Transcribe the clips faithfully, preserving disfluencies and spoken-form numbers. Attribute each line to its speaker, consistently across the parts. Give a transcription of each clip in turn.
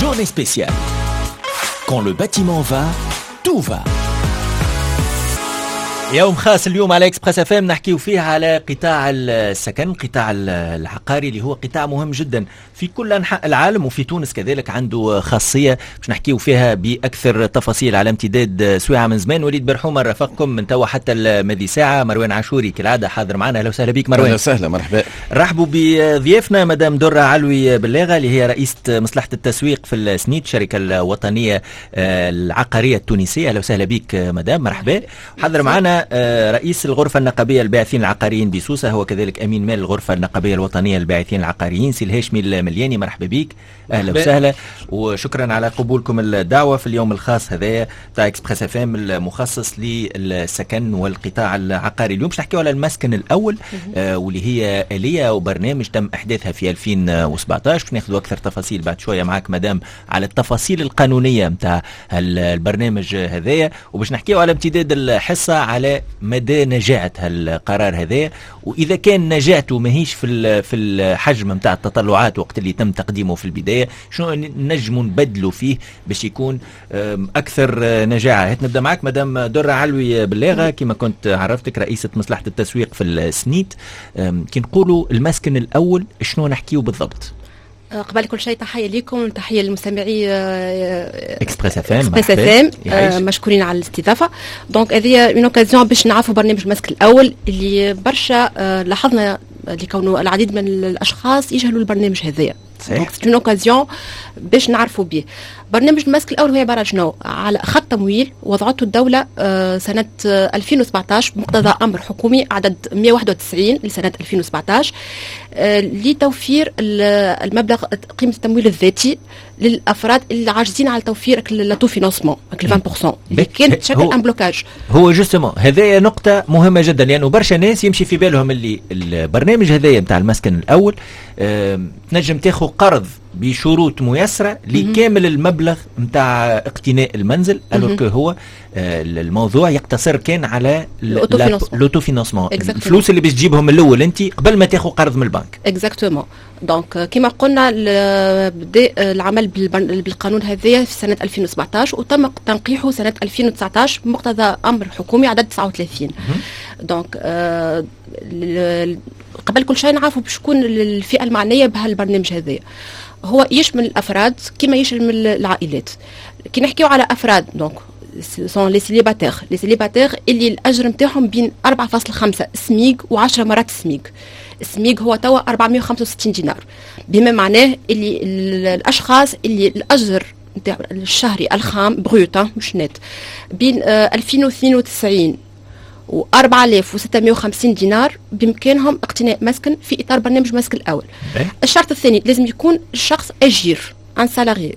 Speaker 1: Journée spéciale. Quand le bâtiment va, tout va. يوم خاص اليوم على اكسبريس اف ام نحكيو فيه على قطاع السكن، القطاع العقاري اللي هو قطاع مهم جدا في كل انحاء العالم، وفي تونس كذلك عنده خاصيه باش نحكيو فيها باكثر تفاصيل على امتداد سويعه من زمان. وليد برحومه رافقكم من توا حتى الماضي ساعه. مروان عاشوري كالعاده حاضر معنا. اهلا وسهلا بك مروان.
Speaker 2: اهلا وسهلا، مرحبا.
Speaker 1: رحبوا بضيافنا مدام درة علوي بلاغه اللي هي رئيسه مصلحه التسويق في السنيت، الشركه الوطنيه العقاريه التونسيه. اهلا وسهلا بك مدام، مرحبا. حاضر معنا رئيس الغرفة النقابية الباعثين العقاريين بسوسة، هو كذلك أمين مال الغرفة النقابية الوطنية الباعثين العقاريين، سي الهاشمي الملياني. مرحبا بك، أهلا وسهلا، وشكرا على قبولكم الدعوة في اليوم الخاص هذا تاع اكسبريس اف ام المخصص للسكن والقطاع العقاري. اليوم باش نحكيو على المسكن الأول، آه واللي هي آلية وبرنامج تم إحداثها في ألفين وسبعطاش. باش ناخذوا أكثر تفاصيل بعد شوية معك مدام على التفاصيل القانونية نتاع البرنامج هذايا، وباش نحكيو على امتداد الحصة على مدى نجاعة هالقرار هذا، وإذا كان نجاعته ماهيش في في الحجم نتاع التطلعات وقت اللي تم تقديمه في البداية، شنو نجموا نبدلوا فيه باش يكون أكثر نجاعة. هات نبدأ معك مدام درة علوي بلاغة، كما كنت عرفتك رئيسة مصلحة التسويق في السنيت. كي نقولوا المسكن الأول شنو نحكيو بالضبط؟
Speaker 3: قبل كل شيء تحية لكم، تحية للمستمعي
Speaker 1: اكسبريس اف ام.
Speaker 3: اكسبريس اف ام، مشكورين على الاستضافة. دونك هذه اون اوكازيون باش نعرفوا برنامج المسكن الأول اللي برشا لاحظنا لكونه العديد من الأشخاص يجهلوا البرنامج هذايا. دونك سي اون اوكازيون باش نعرفوا به. برنامج المسكن الأول هو عبارة شنو؟ على خط تمويل وضعته الدولة سنة ألفين وسبعطاش بمقتضى أمر حكومي عدد مئة وواحد وتسعين لسنة ألفين وسبعطاش لتوفير المبلغ قيمة التمويل الذاتي للأفراد اللي عاجزين على توفير لاتو فينانسمون عشرة بالمئة اللي كانت تشكل ان بلوكاج.
Speaker 1: هو جوستومون هذايا نقطة مهمة جدا، لأنه برشا ناس يمشي في بالهم اللي البرنامج هذايا نتاع المسكن الأول تنجم تاخذ قرض بشروط ميسرة لكامل المبلغ نتاع اقتناء المنزل، الوغ هو الموضوع يقتصر كان على لوتو فينانسمون، الفلوس اللي باش تجيبهم الاول انت قبل ما تاخذ قرض من البنك.
Speaker 3: اكزاكتومون. دونك كما قلنا بدا العمل بالقانون هذايا في سنه ألفين وسبعطاش وتم تنقيحه سنه ألفين وتسعطاش بمقتضى امر حكومي عدد تسعة وثلاثين. دونك آه قبل كل شيء نعرفوا بشكون الفئه المعنيه بهالبرنامج هذايا. هو يشمل الافراد كما يشمل العائلات. كي نحكيو على افراد دونك سون لي سيليباتير لي سيليباتير اللي الاجر نتاعهم بين أربعة فاصلة خمسة سميغ و10 مرات سميغ. السميغ هو توا أربعمئة وخمسة وستين دينار، بما معناه اللي الاشخاص اللي الاجر نتاع الشهري الخام بروت مش نت بين ألفين واثنين وتسعين و أربعة آلاف وستمئة وخمسين دينار بامكانهم اقتناء مسكن في اطار برنامج مسكن الاول. الشرط الثاني لازم يكون الشخص اجير ان سالاري،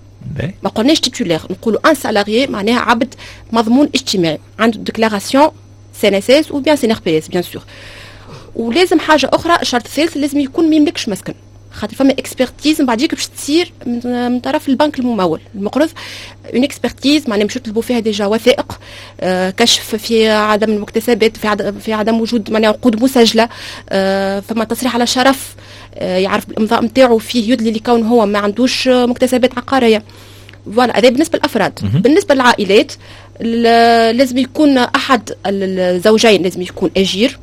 Speaker 3: ما قلناش تيتولير، نقولوا ان سالاري معناها عبد مضمون اجتماعي عنده ديكلاراسيون سي ان اس اس او بيان سي ان ار بي اس بيان سور. ولازم حاجه اخرى، الشرط الثالث لازم يكون ما يملكش مسكن، خاطر فما اكسبرتيز من بعديك باش تصير من طرف البنك الممول المقرض، اون اكسبرتيز معناها باش يطلبوا فيها ديجا وثائق، آه كشف في عدم المكتسبات، في عدم في عدم وجود معناها عقود مسجله، آه فما تصريح على شرف، آه يعرف بالامضاء نتاعو فيه يدلي لكون هو ما عندوش مكتسبات عقاريه. فوالا هذا بالنسبه للافراد. بالنسبه للعائلات لازم يكون احد الزوجين لازم يكون اجير.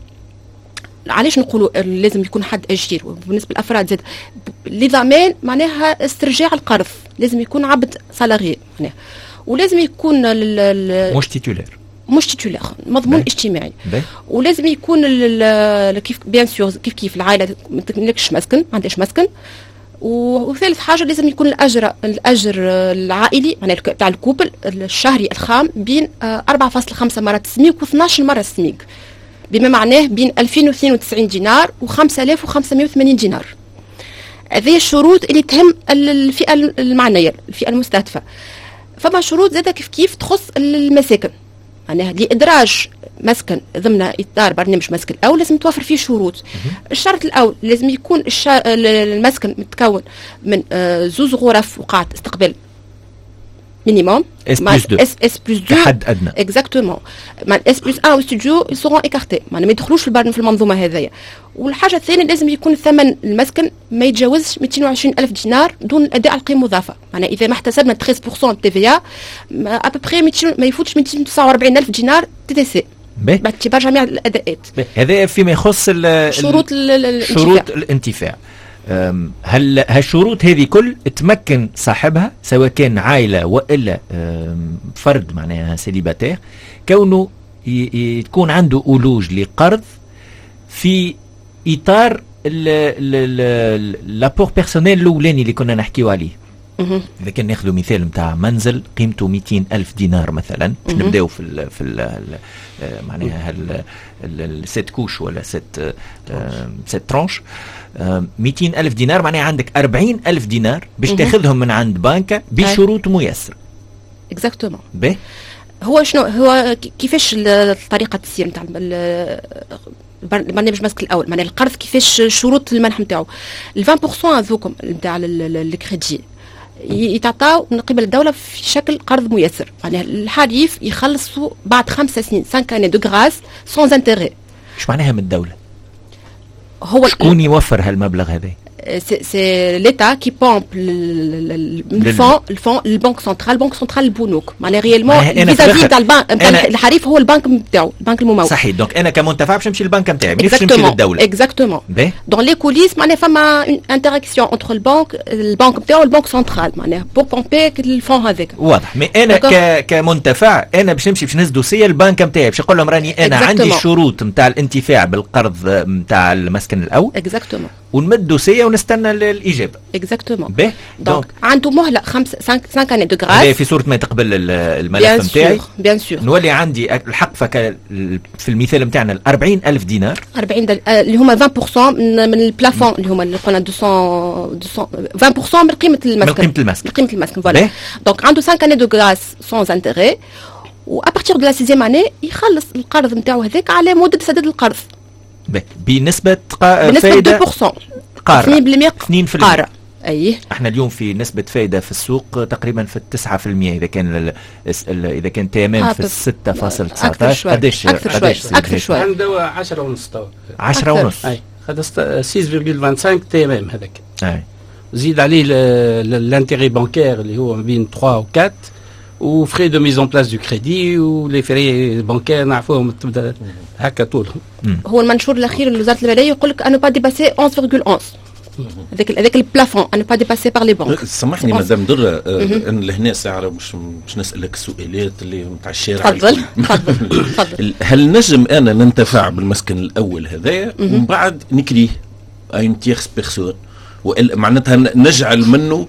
Speaker 3: علاش نقولوا لازم يكون حد اجير؟ بالنسبه للافراد زاد لضمان معناها استرجاع القرض لازم يكون عبد سالاري معناها، ولازم يكون
Speaker 1: مش تيتولير
Speaker 3: مش تيتولير مضمون بي. اجتماعي بي. ولازم يكون كيف بيان سور كيف كيف العائله ما تملكش مسكن، ما عندهاش مسكن. وثالث حاجه لازم يكون الاجر الاجر العائلي معناها تاع الكوبل الشهري الخام بين أربعة فاصلة خمسة مرات سميغ و12 مره سميغ، بما معناه بين ألفين واثنين وتسعين دينار و خمسة آلاف وخمسمئة وثمانين دينار. هذه الشروط اللي تهم الفئه المعنيه، الفئه المستهدفه. فما شروط زاده كيف كيف تخص المساكن، معناها لادراج مسكن ضمن اطار برنامج مسكن الاول لازم توفر فيه شروط. الشرط الاول لازم يكون المسكن متكون من زوز غرف وقاعه استقبال مينيموم
Speaker 1: اس بلس دو
Speaker 3: اس اس بلس دو
Speaker 1: كحد ادنى
Speaker 3: اكزاكتومون. مع اس بلس واحد واستوديو يسورون ايكارتي، معناها ما يدخلوش في في المنظومه هذيا. والحاجه الثانيه لازم يكون الثمن المسكن ما يتجاوزش مئتين وعشرين ألف دينار دون الاداء على القيمه المضافه، معناها اذا ما احتسبنا ثلاثة بالمئة تي في ا ابوبري ما يفوتش مئتين وتسعة وأربعين ألف دينار تي تي سي باعتبار جميع الاداءات.
Speaker 1: هذا فيما يخص
Speaker 3: شروط
Speaker 1: شروط الانتفاع. هل هالشروط هذه كل تمكن صاحبها سواء كان عائله والا فرد معناها سيليباتير كونه يكون عنده أولوج لقرض في اطار لابور بيرسونيل الاولاني اللي كنا نحكيو عليه. اذا كان ناخذ مثال نتاع منزل قيمته مئتين ألف دينار مثلا، باش نبداو في ال في ال معناها الست كوش ولا ست ست ترونش، مئتين ألف دينار معناها عندك أربعين ألف دينار باش تاخذهم من عند بنكة بشروط ميسرة.
Speaker 3: اكزاكتومون.
Speaker 1: باهي
Speaker 3: هو شنو هو كيفاش طريقه التسيير نتاع البرنامج مسك الاول، معناها القرض كيفاش شروط المنح نتاعو. ال عشرة بالمئة هذوكم نتاع الكريدي يتعطاو من قبل الدوله في شكل قرض ميسر، معناها الحريف يخلصوا بعد خمس سنين خمس اني دو غراس سون انتيري.
Speaker 1: ايش معناها من الدوله؟
Speaker 3: هو
Speaker 1: شكون يوفر هالمبلغ هذا؟
Speaker 3: سي ليتا كي بومب الفون الفون البنك سنترال البنك سنترال البنوك، معناها ريالمون فيزافي تاع البنك الحريف هو البنك نتاعو البنك الممول.
Speaker 1: صحيح. دونك انا كمنتفع باش نمشي للبنك نتاعي مانيش نمشي للدوله.
Speaker 3: اكزاكتومون. دون لي كوليس معناها فما انتراكسيون انتر البنك البنك نتاعو والبنك سنترال معناها بور بومبي الفون هذاك. واضح.
Speaker 1: مي انا ك كمنتفع انا باش نمشي باش نهز دوسيه البنك نتاعي باش نقول لهم راني انا عندي الشروط نتاع الانتفاع بالقرض نتاع المسكن الاول.
Speaker 3: اكزاكتومون.
Speaker 1: ونمد دوسيه ونستنى الاجابه.
Speaker 3: اكزاكتومون. دونك عنده مهله خمس خمس اني دو غراس
Speaker 1: في صوره ما تقبل الملف نتاعي.
Speaker 3: بيان سور
Speaker 1: نولي عندي الحق فك في المثال نتاعنا ال أربعين ألف دينار
Speaker 3: أربعين دل... اللي هما عشرة بالمئة من, من البلافون اللي هما اللي قلنا مئتين مئتين عشرة بالمئة من قيمه المسكن.
Speaker 1: من قيمه المسكن.
Speaker 3: من قيمه المسكن فوالا. دونك عنده خمس اني دو غراس سون انتيري وابارتيغ دو لا سيزيام اني يخلص القرض نتاعو هذاك على مده سداد القرض.
Speaker 1: بنسبه
Speaker 3: قا... بنسبه
Speaker 1: فايده
Speaker 3: اثنين بالمئة
Speaker 1: قارة
Speaker 3: اثنين بالمئة
Speaker 1: اثنين بالمئة
Speaker 3: قارة. ايه
Speaker 1: احنا اليوم في نسبة فايدة في السوق تقريبا في التسعة في المئة اذا كان اذا كان تمام في الستة فاصل تسعتاش.
Speaker 3: قداش قداش اكثر شوي
Speaker 2: عنده عشرة ونص توا
Speaker 1: عشرة ونص.
Speaker 2: اي هذا ستة فاصلة خمسة وعشرين تمام هذاك.
Speaker 1: اي
Speaker 2: زيد عليه الانتيري بانكير اللي هو ما بين ثلاثة و أربعة وفري دو ميزون بلاس دو كريدي ولي فري بانكير نعرفوهم تبدا هكا طولهم.
Speaker 3: هو المنشور الاخير لوزاره الماليه يقول لك انو با ديباسي احد فاصلة واحد هذاك هذاك البلافون انو با ديباسي بار لي بانك.
Speaker 4: سامحني مدام درة ان لهنا ساعه باش باش نسالك السؤالات اللي نتاع الشارع.
Speaker 3: تفضل تفضل تفضل.
Speaker 4: هل نجم انا ننتفع بالمسكن الاول هذايا ومن بعد نكريه اين تيرس بيرسون معناتها نجعل منه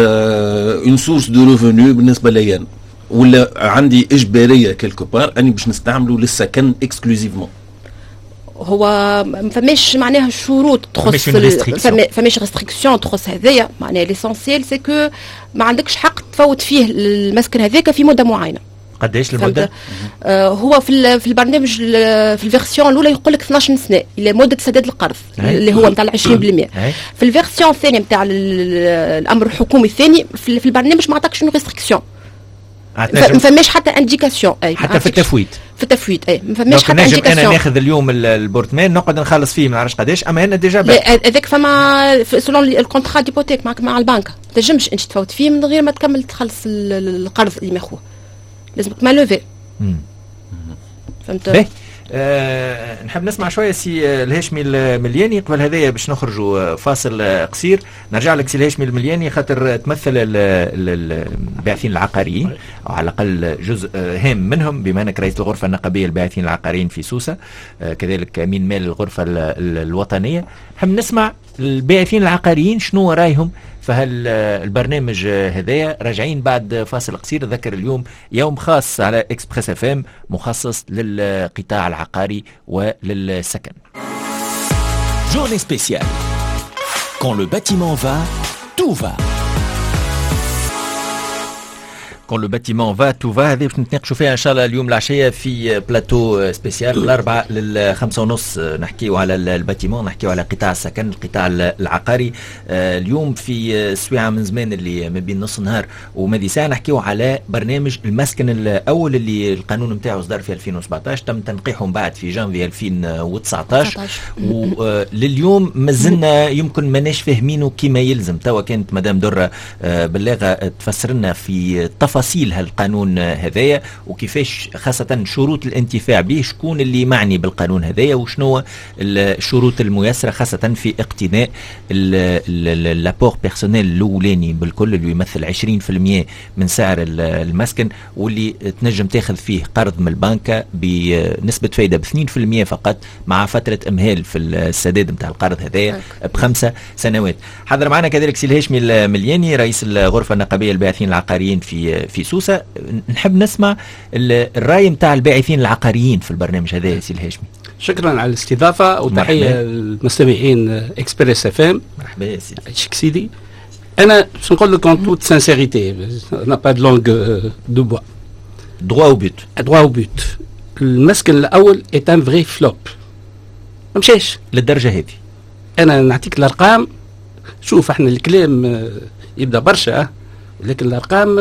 Speaker 4: اون سورس دو ريفوني بالنسبه لي أنا، ولا عندي اجباريه كيلكو بار اني باش نستعمله للسكن اكسكلوزيفمون؟
Speaker 3: هو ما فماش معناها شروط تخص فماش ريستريكسيون تخص هذايا، معناها ليسونسيال سي كو ما عندكش حق تفوت فيه المسكن هذاك في مده معينه.
Speaker 1: قداش المده؟
Speaker 3: آه هو في في البرنامج في الفيرسيون الاولى يقول لك اثناش سنه الى مده سداد القرض اللي هو نتاع عشرين بالمئة. في الفيرسيون الثانيه نتاع الامر الحكومي الثاني في البرنامج ما عطاكش ريستريكسيون، ما فماش حتى انديكاسيون. اي
Speaker 1: حتى في التفويت في
Speaker 3: التفويت اي ما فماش حتى انديكاسيون.
Speaker 1: انا ناخذ اليوم البورتمان نقعد نخلص فيه ما نعرفش قداش، اما انا ديجا
Speaker 3: هذاك فما سولون الكونترا ديبوتيك مع مع البنك ما تنجمش انت تفوت فيه من غير ما تكمل تخلص القرض اللي ماخوه، لازمك ما لوفي. فهمت؟
Speaker 1: أه نحب نسمع شويه سي الهاشمي الملياني قبل هذايا باش نخرجوا فاصل قصير. نرجع لك سي الهاشمي الملياني خاطر تمثل الباعثين العقاريين او على الاقل جزء هام منهم بما انك رئيس الغرفه النقابيه للباعثين العقاريين في سوسه، أه كذلك امين مال الغرفه الوطنيه. نحب نسمع الباعثين العقاريين شنو رايهم فهالبرنامج هذايا. راجعين بعد فاصل قصير. ذكر اليوم يوم خاص على اكسبريس اف ام مخصص للقطاع العقاري وللسكن.
Speaker 5: Journée spéciale. Quand le bâtiment va, tout va.
Speaker 1: كون لو باتيمون فا تو فا هذه باش نتناقشوا فيها ان شاء الله اليوم العشيه في بلاتو سبيسيال من الاربعه للخمسه ونص، نحكيوا على الباتيمون، نحكيوا على قطاع السكن، القطاع العقاري. اليوم في السويعه من زمان اللي ما بين نص نهار وماضي ساعه نحكيوا على برنامج المسكن الاول اللي القانون نتاعو صدر في ألفين وسبعطاش، تم تنقيحه من بعد في جانفي ألفين وتسعطاش، ولليوم مازلنا يمكن ماناش فاهمينه كما يلزم. توا كانت مدام درة بلاغه تفسر لنا في تفاصيل هالقانون هذايا وكيفاش خاصه شروط الانتفاع به، شكون اللي معني بالقانون هذايا وشنو الشروط الميسره خاصه في اقتناء لابور بيرسونيل الاولاني بالكل اللي يمثل عشرين بالمئة من سعر المسكن، واللي تنجم تاخذ فيه قرض من البنكه بنسبه فايده ب اثنين بالمئة فقط مع فتره امهال في السداد نتاع القرض هذايا بخمسه سنوات. حضر معنا كذلك سي الهاشمي الملياني رئيس الغرفه النقابيه الباحثين العقاريين في في سوسه. نحب نسمع الراي نتاع الباحثين العقاريين في البرنامج هذا سي الهاشمي.
Speaker 2: شكرا على الاستضافه وتحيه للمستمعين اكسبريس اف ام.
Speaker 1: مرحبا يا سيدي.
Speaker 2: شك سيدي، انا باش نقول لك اون توت سانسيريتي نا با دو لونغ دو بوا
Speaker 1: دروا او بوت
Speaker 2: دروا او بوت. المسكن الاول ايت ان فري فلوب، ما مشاش
Speaker 1: للدرجه هذه.
Speaker 2: انا نعطيك الارقام. شوف احنا الكلام يبدا برشا لكن الارقام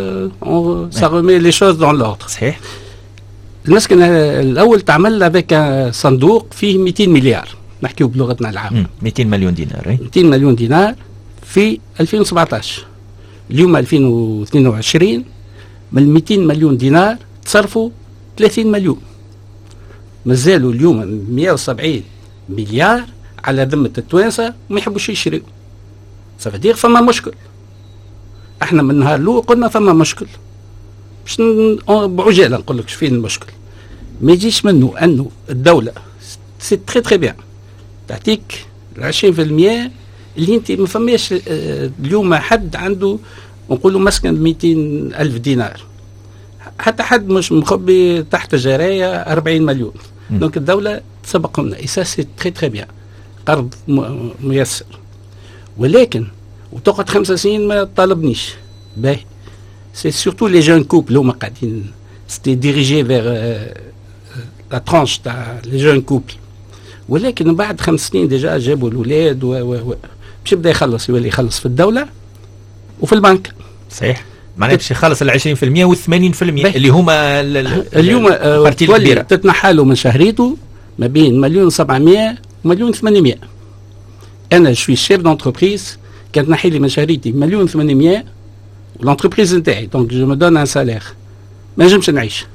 Speaker 2: سا ريمي لي شوز دون لوردر.
Speaker 1: صحيح.
Speaker 2: المسكن الاول تعمل افيك صندوق فيه مئتين مليار، نحكيو بلغتنا العامه.
Speaker 1: مئتين مليون دينار.
Speaker 2: مئتين مليون دينار في ألفين وسبعطاش. اليوم ألفين واثنين وعشرين من مئتين مليون دينار تصرفوا ثلاثين مليون، مازالوا اليوم مئة وسبعين مليار على ذمه التوانسه وما يحبوش يشريوا. سافدير فما مشكل. احنا من نهار الاول قلنا فما مشكل، باش بعجاله نقول لك فين المشكل. ما يجيش منه انه الدوله سي تري تري بيان تعطيك عشرين بالمئة اللي انت ما فماش اليوم حد عنده نقولوا مسكن مئتين ألف دينار، حتى حد مش مخبي تحت جرايه أربعين مليون. دونك الدوله تسبق لنا اي سا سي تري تري بيان، قرض ميسر. ولكن وتقعد خمسة سنين ما طالبنيش باهي. سي سورتو لي جون كوبل هما قاعدين سيتي ديريجي فيغ لا ترانش تاع لي جون كوبل، ولكن بعد خمس سنين ديجا جابوا الاولاد و و باش يبدا يخلص، يولي يخلص في الدوله وفي البنك.
Speaker 1: صحيح. معناها باش يخلص ال عشرين بالمئة و ثمانين بالمئة اللي هما
Speaker 2: اليوم تتنحى له من شهريته ما بين مليون سبعمئة ومليون ثمانمئة. انا شوي شيف دونتربريز كانت نحي لي من شهريتي مليون ثمانمئة والانتربريز نتاعي دونك جو مو دون ان سالير ما نجمش نعيش.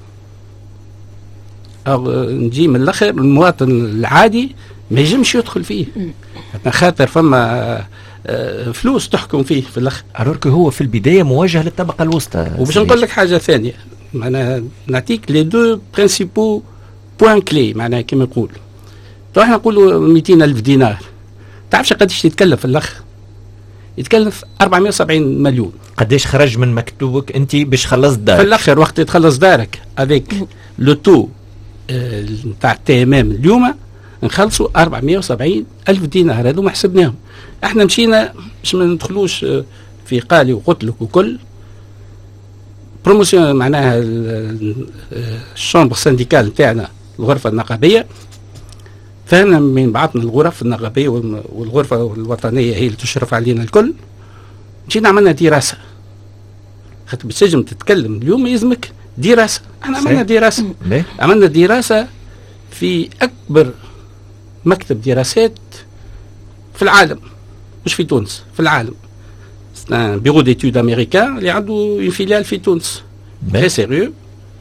Speaker 2: أو نجي من الاخر المواطن العادي ما ينجمش يدخل فيه خاطر فما فلوس تحكم فيه في الاخر.
Speaker 1: الوغ هو في البدايه موجه للطبقه الوسطى.
Speaker 2: وباش نقول لك حاجه ثانيه، معناها نعطيك لي دو برينسيبو بوان كلي، معناها كما نقول تو احنا نقولوا مئتين ألف دينار، تعرفش قداش يتكلف في الاخر؟ يتكلف أربعمئة وسبعين مليون.
Speaker 1: قداش خرج من مكتوبك انت باش خلص دارك؟
Speaker 2: في الاخر وقت تخلص دارك افيك لو تو نتاع التي ام ام اليوم نخلصوا أربعمئة وسبعين ألف دينار. هذو ما حسبناهم. احنا مشينا باش ما ندخلوش في قالي وقتلك وكل بروموسيون، معناها الشامبر سانديكال نتاعنا الغرفه النقابيه فهمنا من بعضنا الغرف النقابيه والغرفه الوطنيه هي اللي تشرف علينا الكل. مشينا عملنا دراسه خاطر باش تنجم تتكلم اليوم يلزمك دراسه. احنا عملنا دراسه عملنا دراسه في اكبر مكتب دراسات في العالم، مش في تونس، في العالم. بيرو ديتود امريكان اللي عنده فيليال في تونس تري سيريو.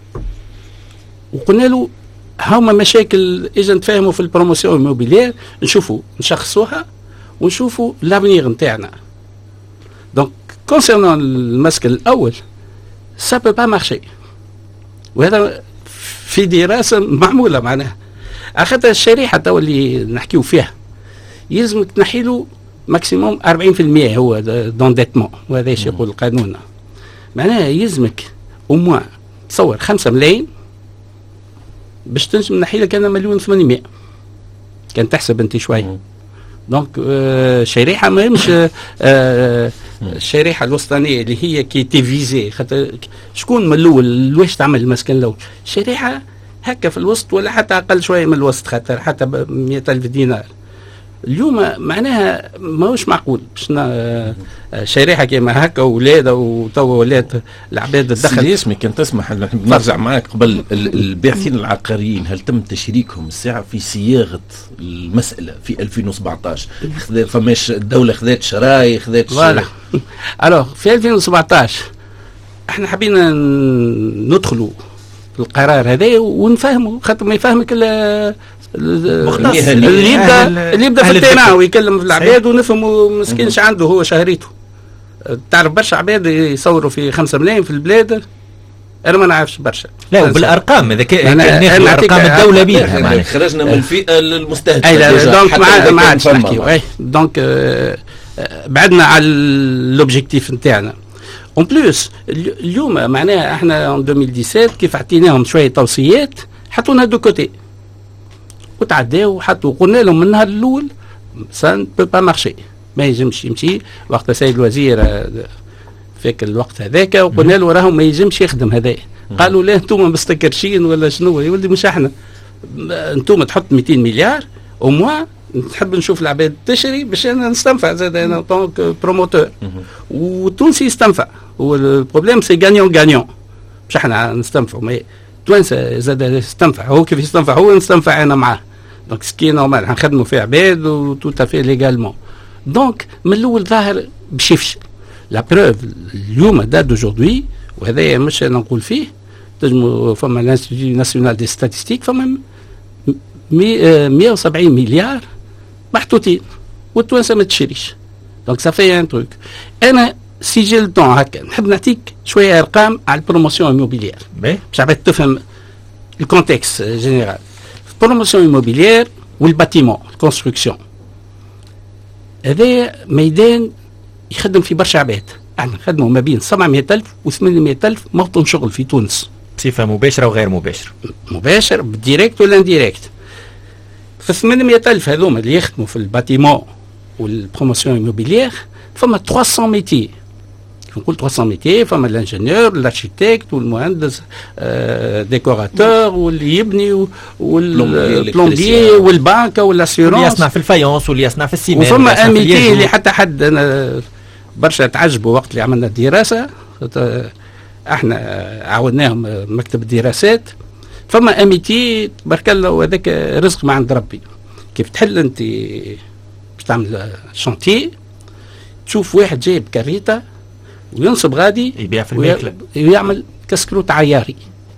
Speaker 2: وقلنا له هما مشاكل اجا نتفاهموا في البروموسيون موبيلير، نشوفوا نشخصوها ونشوفوا لافنيغ نتاعنا. دونك كونسيرنون المسكن الاول سا بو با مارشي، وهذا في دراسه معموله معناها. اخذت الشريحه تو اللي نحكيو فيها يلزمك تنحي له ماكسيموم أربعين بالمئة هو دونديتمون، وهذا ايش يقول القانون. معناها يلزمك او موان تصور خمسة ملايين باش تنجم نحي لك انا مليون ثمانمئة. كان تحسب انت شويه. دونك آه شريحه ماهمش آه الشريحه الوسطانيه اللي هي كي تيفيزي، خاطر شكون من الاول واش تعمل المسكن الاول؟ شريحه هكا في الوسط ولا حتى اقل شويه من الوسط، خاطر حتى مئة ألف دينار. اليوم معناها ماهوش معقول باش شريحه كيما هكا ولاد وتوا ولات العباد تدخل.
Speaker 4: اسمي كان تسمح نرجع معك قبل الباحثين العقاريين، هل تم تشريكهم الساعه في صياغه المساله في ألفين وسبعطاش؟ فماش الدوله خذات شراي خذات
Speaker 2: فوالا. الوغ في ألفين وسبعطاش احنا حبينا ندخلوا في القرار هذا ونفهموا، خاطر ما يفهمك الا اللي يبدا اللي يبدا في التيران ويكلم في العباد ونفهموا مسكين اش عنده هو شهريته. تعرف برشا عباد يصوروا في خمسة ملايين في البلاد، انا ما نعرفش برشا.
Speaker 1: لا وبالارقام اذا كان ناخذ ارقام الدوله بيها
Speaker 4: خرجنا من الفئه المستهدفه.
Speaker 2: اي دونك ما عادش نحكيو. دونك بعدنا على الاوبجيكتيف نتاعنا. اون بلوس اليوم معناها احنا ان ألفين وسبعطاش كيف عطيناهم شويه توصيات حطونا دو كوتي وتعداو وحطوا، قلنا لهم من النهار الاول سان بو با مارشي، ما ينجمش يمشي. وقت السيد الوزير فيك الوقت هذاك وقلنا له راهو ما ينجمش يخدم هذا. قالوا لا انتم مستكرشين ولا شنو؟ يا ولدي مش احنا، انتم تحط مئتين مليار وموا نحب نشوف العباد تشري باش انا نستنفع زاد انا طونك بروموتور والتونسي يستنفع. والبروبليم سي غانيون غانيون، مش احنا نستنفعوا توانسه زاد يستنفع، هو كيف يستنفع هو نستنفع انا معاه. دونك سكي نورمال حنخدموا في عباد وتو تافي ليغالمون. دونك من الاول ظاهر باش يفشل. لا بروف اليوم دات دوجوردي، وهذا مش انا نقول فيه، تجمو فما الانستيتيو ناسيونال دي ستاتستيك فما مئة وسبعين مليار محطوطين والتوانسه ما تشريش. دونك سافي ان تروك. انا سي جي الطون هكا نحب نعطيك شويه ارقام على البروموسيون ايموبيليير باش عباد تفهم الكونتكست جينيرال. البروموسيون ايموبيليير والباتيمون الكونستركسيون هذا ميدان يخدم في برشا عباد. احنا نخدموا ما بين سبعمئة ألف و ثمانمئة ألف موطن شغل في تونس
Speaker 1: بصفه مباشره وغير مباشره.
Speaker 2: مباشر بالديريكت ولا انديريكت. في ثمانمئة ألف هذوما اللي يخدموا في الباتيمون والبروموسيون ايموبيليير فما ثلاثمئة ميتي. نقول ثلاثمئة ميتي، فما الانجينيور الاركيتكت والمهندس آه ديكوراتور واللي يبني والبلومبيي والبنكه والاسيورونس
Speaker 1: واللي يصنع في الفايونس واللي يصنع في السيمنت.
Speaker 2: وفما ان ميتي اللي حتى حد انا برشا تعجبوا وقت اللي عملنا الدراسه، احنا عاوناهم مكتب الدراسات. فما ان ميتي تبارك الله وهذاك رزق ما عند ربي. كيف تحل انت باش تعمل شانتيي تشوف واحد جايب كاريتا وينصب غادي
Speaker 1: يبيع في الماكله
Speaker 2: ويعمل كسكروت عياري،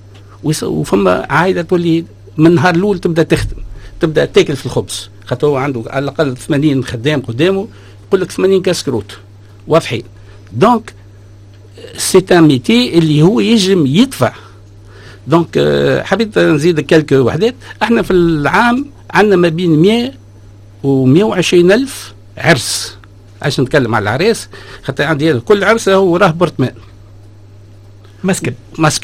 Speaker 2: وفما عايده تولي من النهار الاول تبدا تخدم، تبدا تاكل في الخبز، خاطر هو عنده على الاقل ثمانين خدام قدامه يقول لك ثمانين كسكروت واضحين. دونك سي ان ميتي اللي هو يجم يدفع. دونك حبيت نزيد كالكو وحدات. احنا في العام عندنا ما بين مئة و مئة وعشرين ألف عرس. عشان نتكلم على العريس خاطر عندي كل عرس هو راه برطمان
Speaker 1: مسكن
Speaker 2: مسكن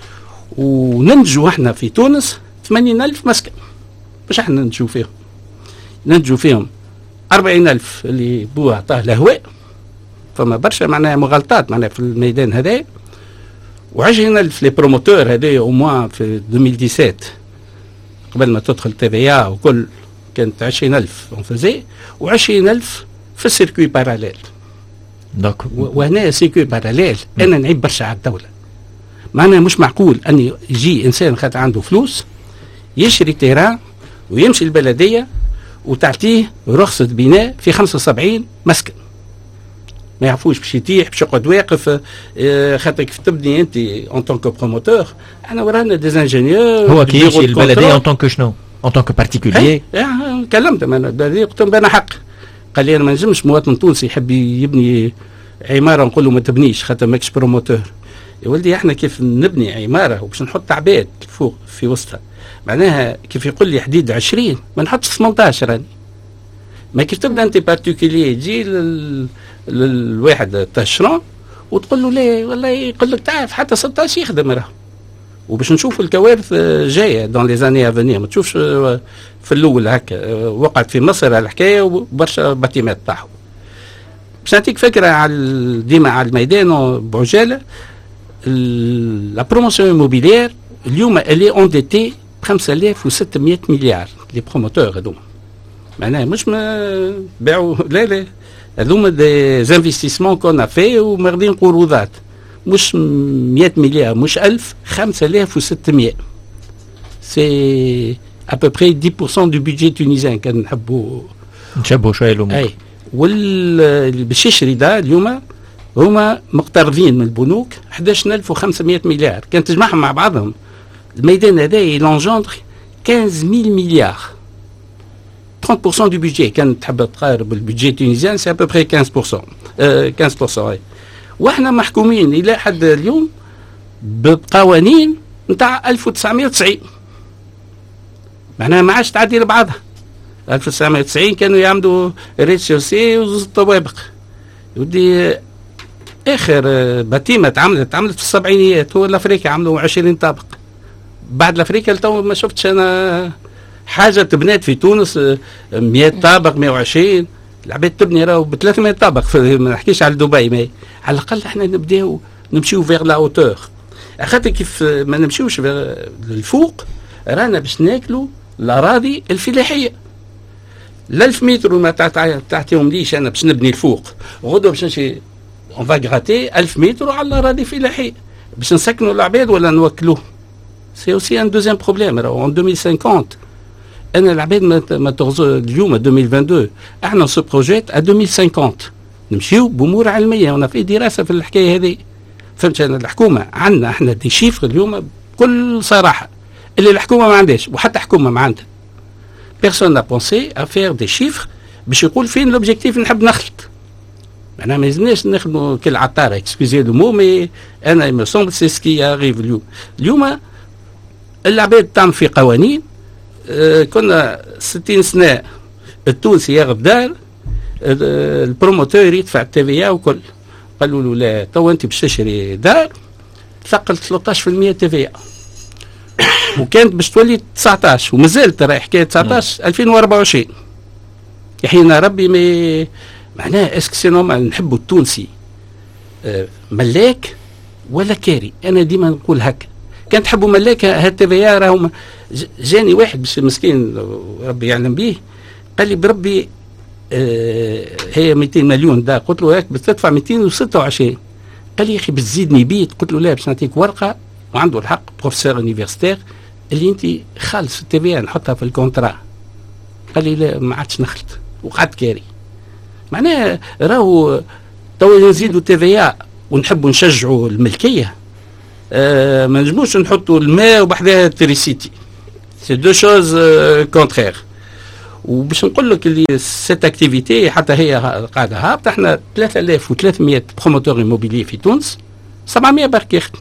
Speaker 2: وننتجوا احنا في تونس ثمانين ألف مسكن. باش احنا ننتجوا فيهم ننتجوا فيهم أربعين ألف اللي بوه عطاه الهواء، فما برشا معناها مغالطات معناها في الميدان هذا، وعشرين ألف لي بروموتور هذا او موان في ألفين وسبعطاش قبل ما تدخل تي في إيه وكل كانت عشرين ألف اون فازي وعشرين ألف في السيركوي باراليل.
Speaker 1: دونك
Speaker 2: وهنا سيركوي باراليل انا نعيب برشا على الدوله. معناها مش معقول ان يجي انسان خاطر عنده فلوس يشري تيران ويمشي البلديه وتعطيه رخصه بناء في خمسة وسبعين مسكن، ما يعرفوش باش يتيح باش يقعد واقف. اه خاطر كيف تبني انت اون طونك بروموتور، احنا ورانا دي انجينيور.
Speaker 1: هو كي يمشي البلديه اون طونك شنو؟ اون طونك بارتيكولير.
Speaker 2: كلمت انا قلت لهم انا حق. قال لي انا ما نجمش مواطن تونسي يحب يبني عماره نقول له ما تبنيش خاطر ماكش بروموتور. يا ولدي احنا كيف نبني عماره وباش نحط عباد فوق في وسطها، معناها كيف يقول لي حديد عشرين ما نحطش ثمانية راني. ما كيف تبدا انت بارتيكولي تجي للواحد تاشرون وتقول له لا والله يقول لك تعرف حتى ستة عشر يخدم راه. وباش نشوفوا الكوارث جايه دون لي زاني افونير. ما تشوفش في الاول هكا وقعت في مصر الحكايه وبرشا باتيمات طاحوا. باش نعطيك فكره على ديما على الميدان بعجاله. لا بروموسيون ايموبيليير اليوم اللي انديتي خمسة آلاف وستمائة مليار لي بروموتور هذوما، معناها مش ما باعوا لا لا هذوما دي زانفستيسمون كون في وماخذين قروضات مش مئة مليار مش ألف، خمسة آلاف وستمائة سي à peu près dix pour cent du budget tunisien. كان نحبوا
Speaker 1: نشبهوا شويه الامور.
Speaker 2: اي واللي باش يشري ده اليوم هما مقترضين من البنوك أحد عشر ألف وخمسمائة مليار، كان تجمعهم مع بعضهم الميدان هذا يلونجوندر خمسة آلاف مليار ثلاثين بالمئة du budget. كان تحب تقارب البودجي التونسيان سي à peu près خمسة بالمئة آه خمسة بالمئة اي. واحنا محكومين الى حد اليوم بقوانين نتاع ألف وتسعمائة وتسعين، معناها ما عادش تعدي لبعضها. ألف وتسعمائة وتسعين كانوا يعملوا ريت شوسي وزوز طوابق. ودي اخر باتيمه تعملت تعملت في السبعينيات، هو الافريقيا عملوا عشرين طابق. بعد الافريقيا لتو ما شفتش انا حاجه تبنات في تونس مئة طابق مئة وعشرين. العباد تبني راهو ب ثلاثمائة طابق، ما نحكيش على دبي. ما على الاقل احنا نبداو نمشيو فيغ لا اوتور، خاطر كيف ما نمشيوش للفوق رانا باش ناكلوا الاراضي الفلاحيه. الألف متر ما تعطيهم ليش انا باش نبني الفوق، غدوه باش نمشي اون فا غراتي ألف متر على الاراضي الفلاحيه باش نسكنوا العباد ولا نوكلوه. سي اوسي ان دوزيام بروبليم. راهو ان ألفين وخمسين انا العباد ما تغزو اليوم ألفين واثنين وعشرين، احنا سو بروجيت ا ألفين وخمسين نمشيو بامور علميه. وانا في دراسه في الحكايه هذه، فهمت انا الحكومه عندنا احنا دي شيفر اليوم بكل صراحه اللي الحكومه ما عندهاش، وحتى حكومه ما عندها. بيرسون نا بونسي ا فير دي شيفر باش يقول فين لوبجيكتيف نحب نخلط. معناها ما يلزمناش نخدموا كالعطاره اكسكوزي لو مو، مي انا مي سومبل سي سكي اريف اليوم. اليوم العباد تعمل في قوانين. آه كنا ستين سنه التونسي ياخذ دار، آه البروموتور يدفع التي في وكل. قالوا له لا تو انت باش تشري دار تثقل ثلاثة عشر بالمئة تي في، وكانت باش تولي تسعة عشر ومازال ترى حكايه تسعة عشر ألفين وأربعة وعشرين. يحيينا ربي. ما معناها اسك سي نورمال نحبوا التونسي آه ملاك ولا كاري؟ انا ديما نقول هكا. كان تحبوا ملاك هالتي في راهم. جاني واحد باش مسكين ربي يعلم به قال لي بربي آه هي مئتين مليون دا. قلت له هيك بتدفع مئتين وستة وعشرين. قال لي يا اخي بتزيدني بيت. قلت له لا باش نعطيك ورقه وعنده الحق بروفيسور يونيفرسيتير اللي انت خالص التي في نحطها في الكونترا. قال لي لا ما عادش نخلط وقعدت كاري. معناها راهو تو نزيدوا تي في ونحبوا نشجعوا الملكيه. آه ما نجموش نحطوا الماء وبحدها التريسيتي، سي دو شوز كونترير. وباش نقول لك اللي سيت اكتيفيتي حتى هي قاعده هابطه. احنا ثلاثة آلاف وثلاثمائة بروموتور ايموبيلي في تونس، سبعمائة برك يخدم.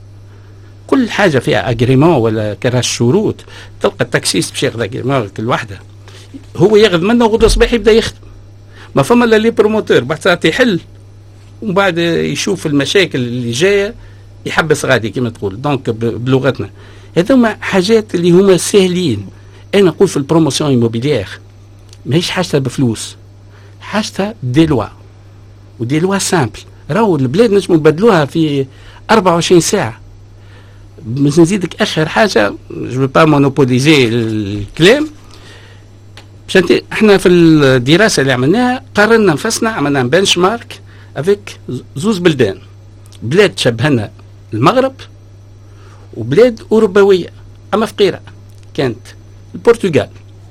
Speaker 2: كل حاجه فيها اجريمون ولا كراش شروط. تلقى التاكسيست باش ياخذ اجريمون الوحده، هو ياخذ منه غدوه صباح يبدا يخدم. ما فما الا لي بروموتور بعد ساعات يحل ومن بعد يشوف المشاكل اللي جايه يحبس غادي كما تقول. دونك بلغتنا هذوما حاجات اللي هما ساهلين. انا نقول في البروموسيون ايموبيليير ماهيش حاجتها بفلوس، حاجتها دي لوا، ودي لوا سامبل. راهو البلاد نجموا نبدلوها في أربعة وعشرين ساعه. باش نزيدك اخر حاجه جو با مونوبوليزي الكلام. باش احنا في الدراسه اللي عملناها قارنا نفسنا، عملنا بنش مارك افيك زوز بلدان، بلاد تشبهنا المغرب وبلاد اوروبويه اما فقيره كانت البرتغال.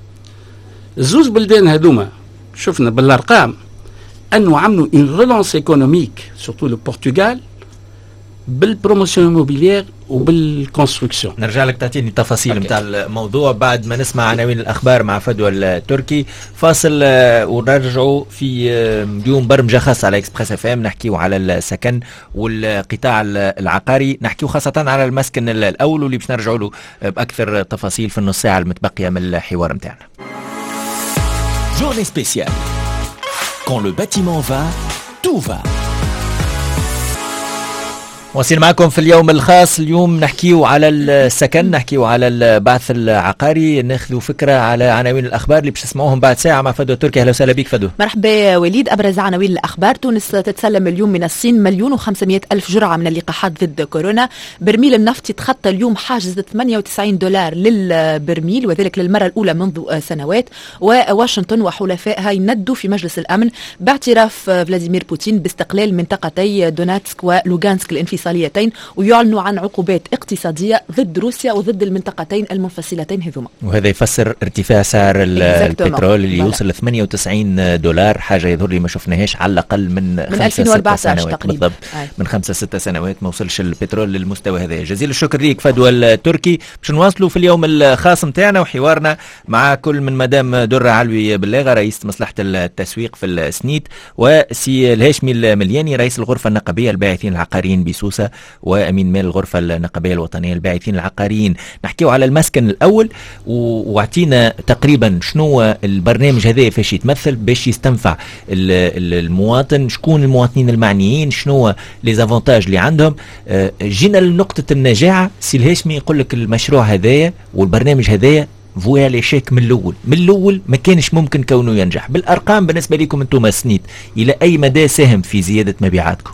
Speaker 2: الزوز بلدان هذوما شفنا بالارقام انه عملوا ان ريلانس ايكونوميك سورتو البرتغال بالبروموسيون ايموبيليير وبالكونستركسيون.
Speaker 1: نرجع لك تعطيني تفاصيل نتاع الموضوع بعد ما نسمع عناوين الاخبار مع فدوى التركي. فاصل ونرجعوا في اليوم برمجه خاصه على اكسبريس اف ام نحكيو على السكن والقطاع العقاري، نحكيو خاصه على المسكن الاول واللي باش نرجعوا له باكثر تفاصيل في النص ساعه المتبقيه من الحوار نتاعنا.
Speaker 5: Journée spéciale. Quand le bâtiment va, tout va.
Speaker 1: واصلين معكم في اليوم الخاص. اليوم نحكيو على السكن، نحكيو على البعث العقاري، ناخذوا فكره على عناوين الاخبار اللي باش تسمعوهم بعد ساعه مع فدوى تركي. اهلا وسهلا بك فدوى.
Speaker 6: مرحبا وليد. ابرز عناوين الاخبار: تونس تتسلم اليوم من الصين مليون وخمسمائة الف جرعه من اللقاحات ضد كورونا. برميل النفط يتخطى اليوم حاجز ثمانية وتسعين دولار للبرميل، وذلك للمره الاولى منذ سنوات. وواشنطن وحلفائها يندوا في مجلس الامن باعتراف فلاديمير بوتين باستقلال منطقتي دوناتسك ولوغانسك الانفصاليتين، ويعلنوا عن عقوبات اقتصاديه ضد روسيا وضد المنطقتين المنفصلتين هذوما.
Speaker 1: وهذا يفسر ارتفاع سعر البترول اللي يوصل ل ثمانية وتسعين دولار، حاجه يظهر لي ما شفناهاش على الاقل من, من
Speaker 6: ألفين وأربعة عشر تقريبا.
Speaker 1: بالضبط. من خمسة ستة سنوات ما وصلش البترول للمستوى هذا. جزيل الشكر ليك فدوى التركي. باش نواصلوا في اليوم الخاص نتاعنا وحوارنا مع كل من مدام درة علوي بلاغه رئيس مصلحه التسويق في السنيت، وسي الهاشمي الملياني رئيس الغرفه النقابيه الباعثين العقاريين بسوسه وامين مال الغرفه النقابيه الوطنيه الباعثين العقاريين. نحكيو على المسكن الاول، واعطينا تقريبا شنو البرنامج هذا فاش يتمثل باش يستنفع المواطن، شكون المواطنين المعنيين، شنو لي زافونتاج اللي عندهم. جينا لنقطه النجاعه. سي الهاشمي يقول لك المشروع هذايا والبرنامج هذايا فويا ليشيك من الاول، من الاول ما كانش ممكن كونه ينجح. بالارقام بالنسبه لكم انتم السنيت الى اي مدى ساهم في زياده مبيعاتكم؟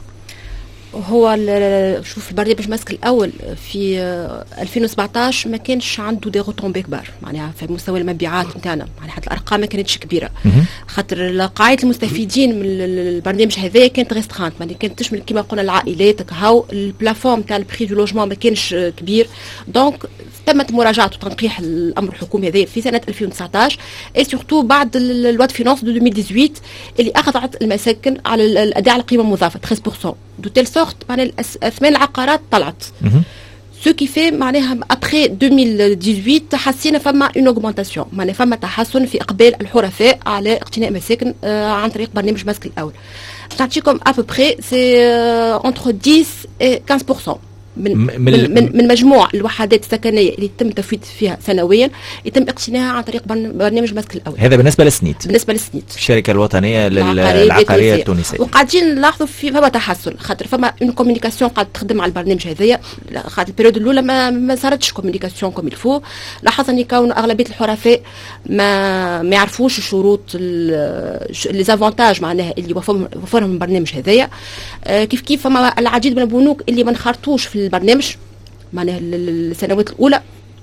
Speaker 3: هو شوف البرنامج ماسك الاول في ألفين وسبعطاش ما كانش عنده دي روتومبي كبار، معناها في مستوى المبيعات نتاعنا، يعني حتى الارقام ما كانتش كبيره، خاطر قاعده المستفيدين من البرنامج هذا كانت ريسترانت، يعني كانت تشمل كما قلنا العائلات كهو. البلافون تاع البري دو لوجمون ما كانش كبير، دونك تمت مراجعه وتنقيح الامر الحكومي هذا في سنه ألفين وتسعطاش، اي سورتو بعد الواد فينانس دو ألفين وثمانية عشر اللي اخذت المساكن على الاداء على القيمه المضافه ثلاثة بالمئة، دو تيل سورت معناها اثمان العقارات طلعت. سو كي في معناها ابخي ألفين وثمانية عشر حسينا فما اون اوغمونتاسيون، معناها فما تحسن في اقبال الحرفاء على اقتناء مساكن آه عن طريق برنامج ماسك الاول. نعطيكم ابوبري سي انتر عشرة و خمسة بالمئة من من, من من مجموع الوحدات السكنيه اللي يتم التفويض فيها سنويا يتم اقتناعها عن طريق برنامج ماسك الاول.
Speaker 1: هذا بالنسبه للسنيت.
Speaker 3: بالنسبه للسنيت الشركه
Speaker 1: الوطنيه للعقاريه التونسيه.
Speaker 3: وقاعدين نلاحظوا في فما تحسن، خاطر فما اون كومونيكاسيون قاعده تخدم على البرنامج هذايا، خاطر البيريود الاولى ما, ما صارتش كومونيكاسيون كوم الفو. لاحظنا ان كون اغلبيه الحرفاء ما ما يعرفوش الشروط لي زافونتاج معناها اللي وفرهم البرنامج هذايا. آه كيف كيف فما العديد من البنوك اللي ما انخرطوش في البرنامج معناها السنوات الاولى.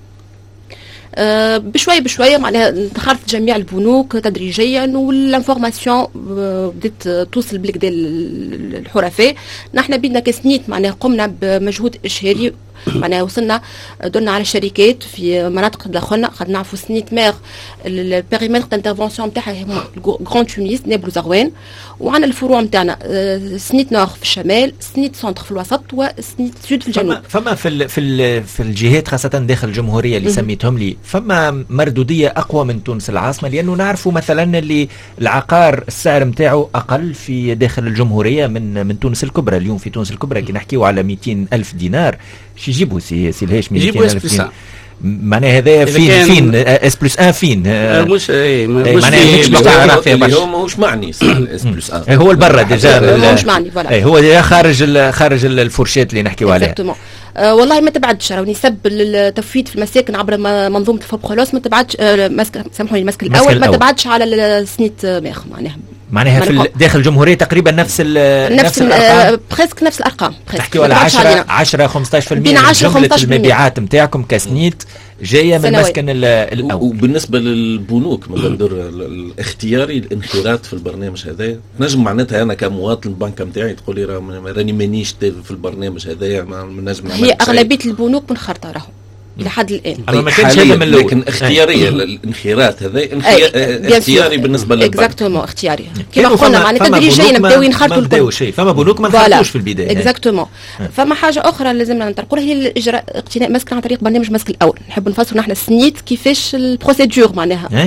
Speaker 3: أه بشويه بشويه معناها انتخرت جميع البنوك تدريجيا، والانفورماسيون بدات توصل بالكدا الحرفاء. نحن بدنا كسنيت معناها قمنا بمجهود اشهاري، معناها وصلنا درنا على الشركات في مناطق دخلنا، خدنا نعرفوا سنيت مير البيريمتر دانترفونسيون نتاعها هما غران تونس نابلس زغوان، وعندنا الفروع نتاعنا سنيت نور في الشمال، سنيت سنتر في الوسط، وسنيت سود في الجنوب.
Speaker 1: فما في ال في ال في الجهات خاصه داخل الجمهوريه اللي سميتهم لي، فما مردوديه اقوى من تونس العاصمه، لانه نعرفوا مثلا اللي العقار السعر نتاعو اقل في داخل الجمهوريه من من تونس الكبرى. اليوم في تونس الكبرى كي نحكيو على مئتين ألف دينار شي يجيبوا سي سي الهاشمي
Speaker 2: يجيبوا اس بلس
Speaker 1: معناها هذايا فين فين اس بلس ان فين
Speaker 2: آه مش اي
Speaker 1: معناها مش مستعار فيها
Speaker 4: برشا. هو ماهوش معني اس بلس ان،
Speaker 1: هو البرا ديجا
Speaker 3: مش معني فوالا،
Speaker 1: هو خارج خارج الفورشيت اللي نحكيو عليها.
Speaker 3: أه والله ما تبعدش، راني نسب التفويض في المساكن عبر منظومه الفوبخولوس ما تبعدش. أه مسك سامحوني المسك الاول ما تبعدش على السنيت ماخ معناها
Speaker 1: معناها في داخل الجمهوريه تقريبا نفس ال
Speaker 3: نفس الارقام، بريسك نفس الارقام،
Speaker 1: تحكيوا على عشرة عشرة خمسة عشر بالمئة من جمله المبيعات نتاعكم كسنيت جايه من المسكن الاول.
Speaker 4: وبالنسبه للبنوك مدام درة الاختياري الانخراط في البرنامج هذا، نجم معناتها انا كمواطن البنكه نتاعي تقول لي راني مانيش في البرنامج هذايا ما نجم نعمل.
Speaker 3: هي اغلبيه البنوك منخرطه راهو الى حد الان،
Speaker 1: ما كانش هذا من الاول،
Speaker 4: لكن اختياريه الانخراط هذا اختياري بالنسبه للبنك.
Speaker 3: اكزاكتومون اختياري كما قلنا معناتها تدريجيا نبداو ينخرطوا
Speaker 1: الكل شيء. فما بنوك ما نخرطوش في البدايه.
Speaker 3: اكزاكتومون. فما حاجه اخرى لازمنا نطرقوا هي الاجراء اقتناء مسكن عن طريق برنامج مسك الاول. نحب نفسروا نحن السنيت كيفاش البروسيدور معناها.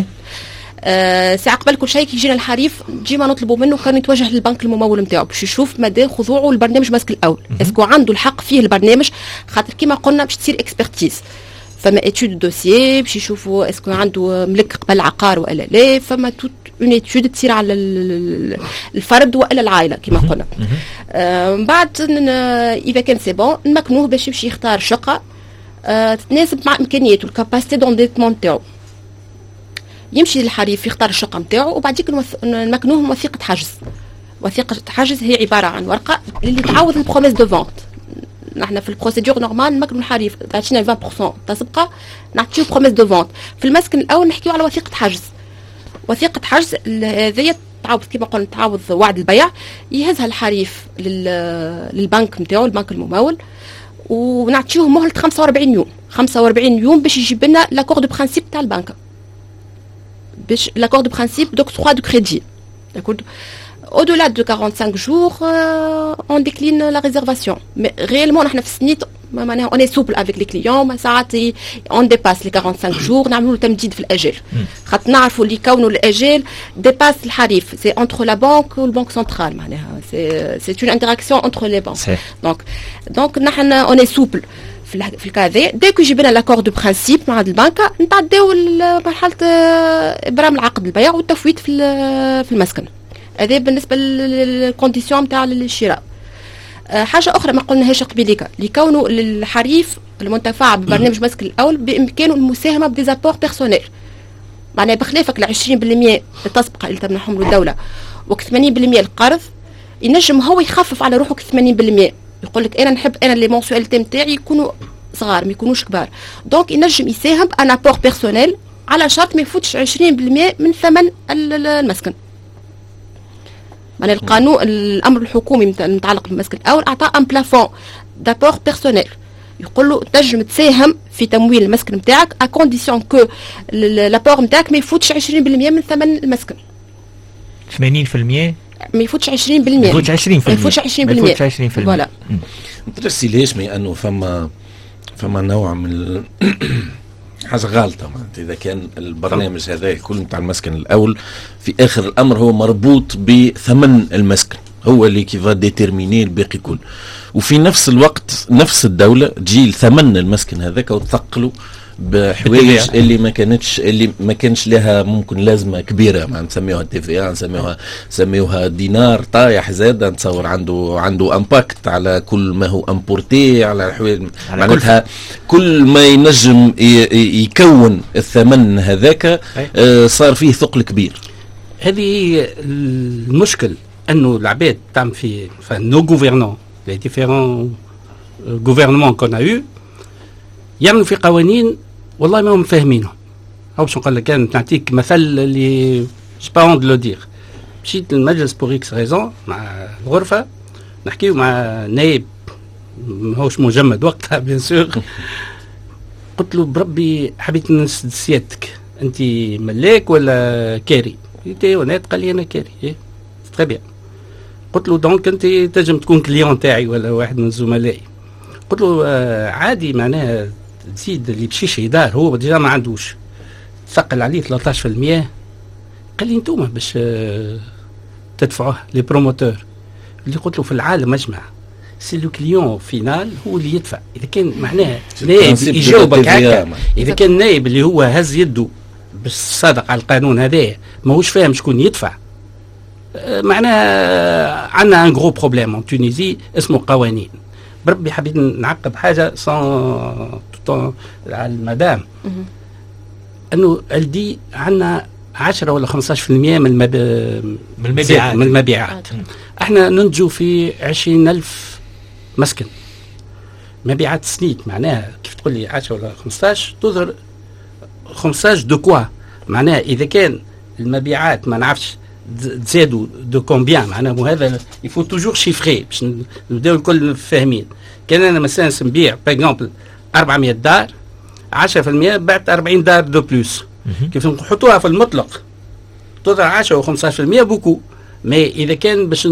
Speaker 3: آه ساعة قبل كل شيء كي يجينا الحريف ديما نطلبوا منه كان يتوجه للبنك الممول نتاعو باش يشوف مدى خضوعه للبرنامج ماسك الاول، اسكو عنده الحق فيه البرنامج، خاطر كيما قلنا باش تصير اكسبرتيز، فما اتيود دوسيي باش يشوفوا اسكو عنده ملك قبل عقار ولا لا، فما توت اون ايتود تصير على الفرد والا العائله كما قلنا. آه بعد اذا كان سي بون نمكنوه باش يمشي يختار شقه آه تتناسب مع امكانياته الكاباسيتي دونديتمون تاعو. يمشي للحريف يختار الشقه نتاعو وبعديك نمكنوه وثيقه حجز. وثيقه حجز هي عباره عن ورقه اللي تعوض البروميس دو فونت. نحن في البروسيدور نورمال نمكنوا الحريف تعطينا عشرين بالمئة تسبقه نعطيو بروميس دو فونت. في المسكن الاول نحكيو على وثيقه حجز. وثيقه حجز هذه تعوض كما قلنا تعوض وعد البيع، يهزها الحريف للبنك نتاعو البنك الممول ونعطيوه مهله خمسة وأربعين يوم. خمسة وأربعين يوم باش يجيب لنا لاكور دو برانسيب تاع البنك، باش لاكور دو برانسيب دوكتروا دو كريدي. داكور au-delà de quarante-cinq jours euh, on décline la réservation. Mais réellement نحن في السنيت on est souple avec les clients. ساعات on dépasse les quarante-cinq jours نعملوا تمديد في الاجال خاطر نعرفوا اللي كونوا الاجال ديباس الحريف سي entre la banque و البنك سنترال معناها سي سي une interaction entre les banques. donc donc نحن on est souple في في الكاذا ديكو يجيب لنا لاكور دو برانسيب مع البنك نتعداو مرحله ابرام العقد البيع والتفويت في في المسكن. هذا بالنسبه للكونديسيون نتاع الشراء. أه حاجه اخرى ما قلناهاش قبيليك لكونه الحريف المنتفع ببرنامج مسكن الاول بامكانه المساهمه بديزابور بيرسونيل، معناها بخلافك ال عشرين بالمئة اللي تسبق اللي تمنحهم له الدوله و ثمانين بالمئة القرض ينجم هو يخفف على روحه ثمانين بالمئة. يقول لك انا نحب انا لي مونسواليتي نتاعي يكونوا صغار ما يكونوش كبار، دونك ينجم يساهم ان ابور بيرسونيل على شرط ما يفوتش عشرين بالمئة من ثمن المسكن. معناها القانون الامر الحكومي المتعلق بالمسكن الاول اعطى ان بلافون دابور بيرسونيل، يقول له تنجم تساهم في تمويل المسكن نتاعك ا كونديسيون كو لابور نتاعك ما يفوتش عشرين بالمئة من ثمن المسكن.
Speaker 1: ثمانين بالمئة ما
Speaker 3: يفوتش عشرين بالمئة
Speaker 1: ما يفوتش عشرين بالمئة
Speaker 3: ما يفوتش عشرين بالمئة
Speaker 1: ما يفوتش عشرين بالمئة
Speaker 3: فوالا.
Speaker 4: مترسي ليش مي انه فما فما نوع من حاجه غالطه معناتها اذا كان البرنامج هذا الكل نتاع المسكن الاول في اخر الامر هو مربوط بثمن المسكن هو اللي كيفا ديتيرميني الباقي كل، وفي نفس الوقت نفس الدوله تجي ثمن المسكن هذاك وتثقله بحوايج اللي ما كانتش اللي ما كانش لها ممكن لازمه كبيره، ما نسميوها تي في ا نسميوها نسميوها دينار طايح زاد نتصور عنده عنده امباكت على كل ما هو امبورتي على الحوايج معناتها كل ما ينجم يكون الثمن هذاك آه صار فيه ثقل كبير.
Speaker 2: هذه المشكل انه العباد تعمل في نو غوفرنون لي ديفيرون غوفرنمون كون ا يو يعملوا في قوانين والله ما هم فاهمينهم. او باش نقول لك كان نعطيك مثل اللي جو با اون دو لو دير. مشيت للمجلس بور اكس ريزون مع الغرفه نحكيو مع نائب ماهوش مجمد وقتها بيان سور. قلت له بربي حبيت نسد سيادتك انت ملاك ولا كاري؟ قلت له ونات قال لي انا كاري. ايه تري بيان. قلت له دونك انت تنجم تكون كليون تاعي ولا واحد من زملائي. قلت له آه عادي معناها تزيد اللي بشيش يدار هو ديجا ما عندوش تثقل عليه ثلاثة عشر بالمئة. قال لي انتوما باش آه تدفعوه لي بروموتور. اللي قلت له في العالم اجمع سي لو كليون فينال هو اللي يدفع. اذا كان معناها نائب يجاوبك هكا، اذا كان نائب اللي هو هز يده باش صادق على القانون هذا ماهوش فاهم شكون يدفع، آه معناها عندنا ان غرو بروبليم ان تونيزي اسمه قوانين. بربي حبيت نعقب حاجه سان توتون على المدام انه الدي عندنا عشرة ولا خمسة عشر بالمئة من المب...
Speaker 1: من المبيعات
Speaker 2: من المبيعات. احنا ننتجوا في عشرين ألف مسكن مبيعات سنيت، معناها كيف تقول لي عشرة ولا خمسة عشر تظهر خمسة عشر دو كوا، معناها اذا كان المبيعات ما نعرفش تزادوا دو كومبيان، معناها وهذا يفو توجور شيفري باش نبداو الكل فاهمين. كان انا مثلا نبيع باغ اكزومبل أربعمئة دار عشرة بالمئة بعت أربعين دار دو بلوس، كيف نحطوها في المطلق تظهر عشرة و خمسة عشر بالمئة بوكو. مي اذا كان باش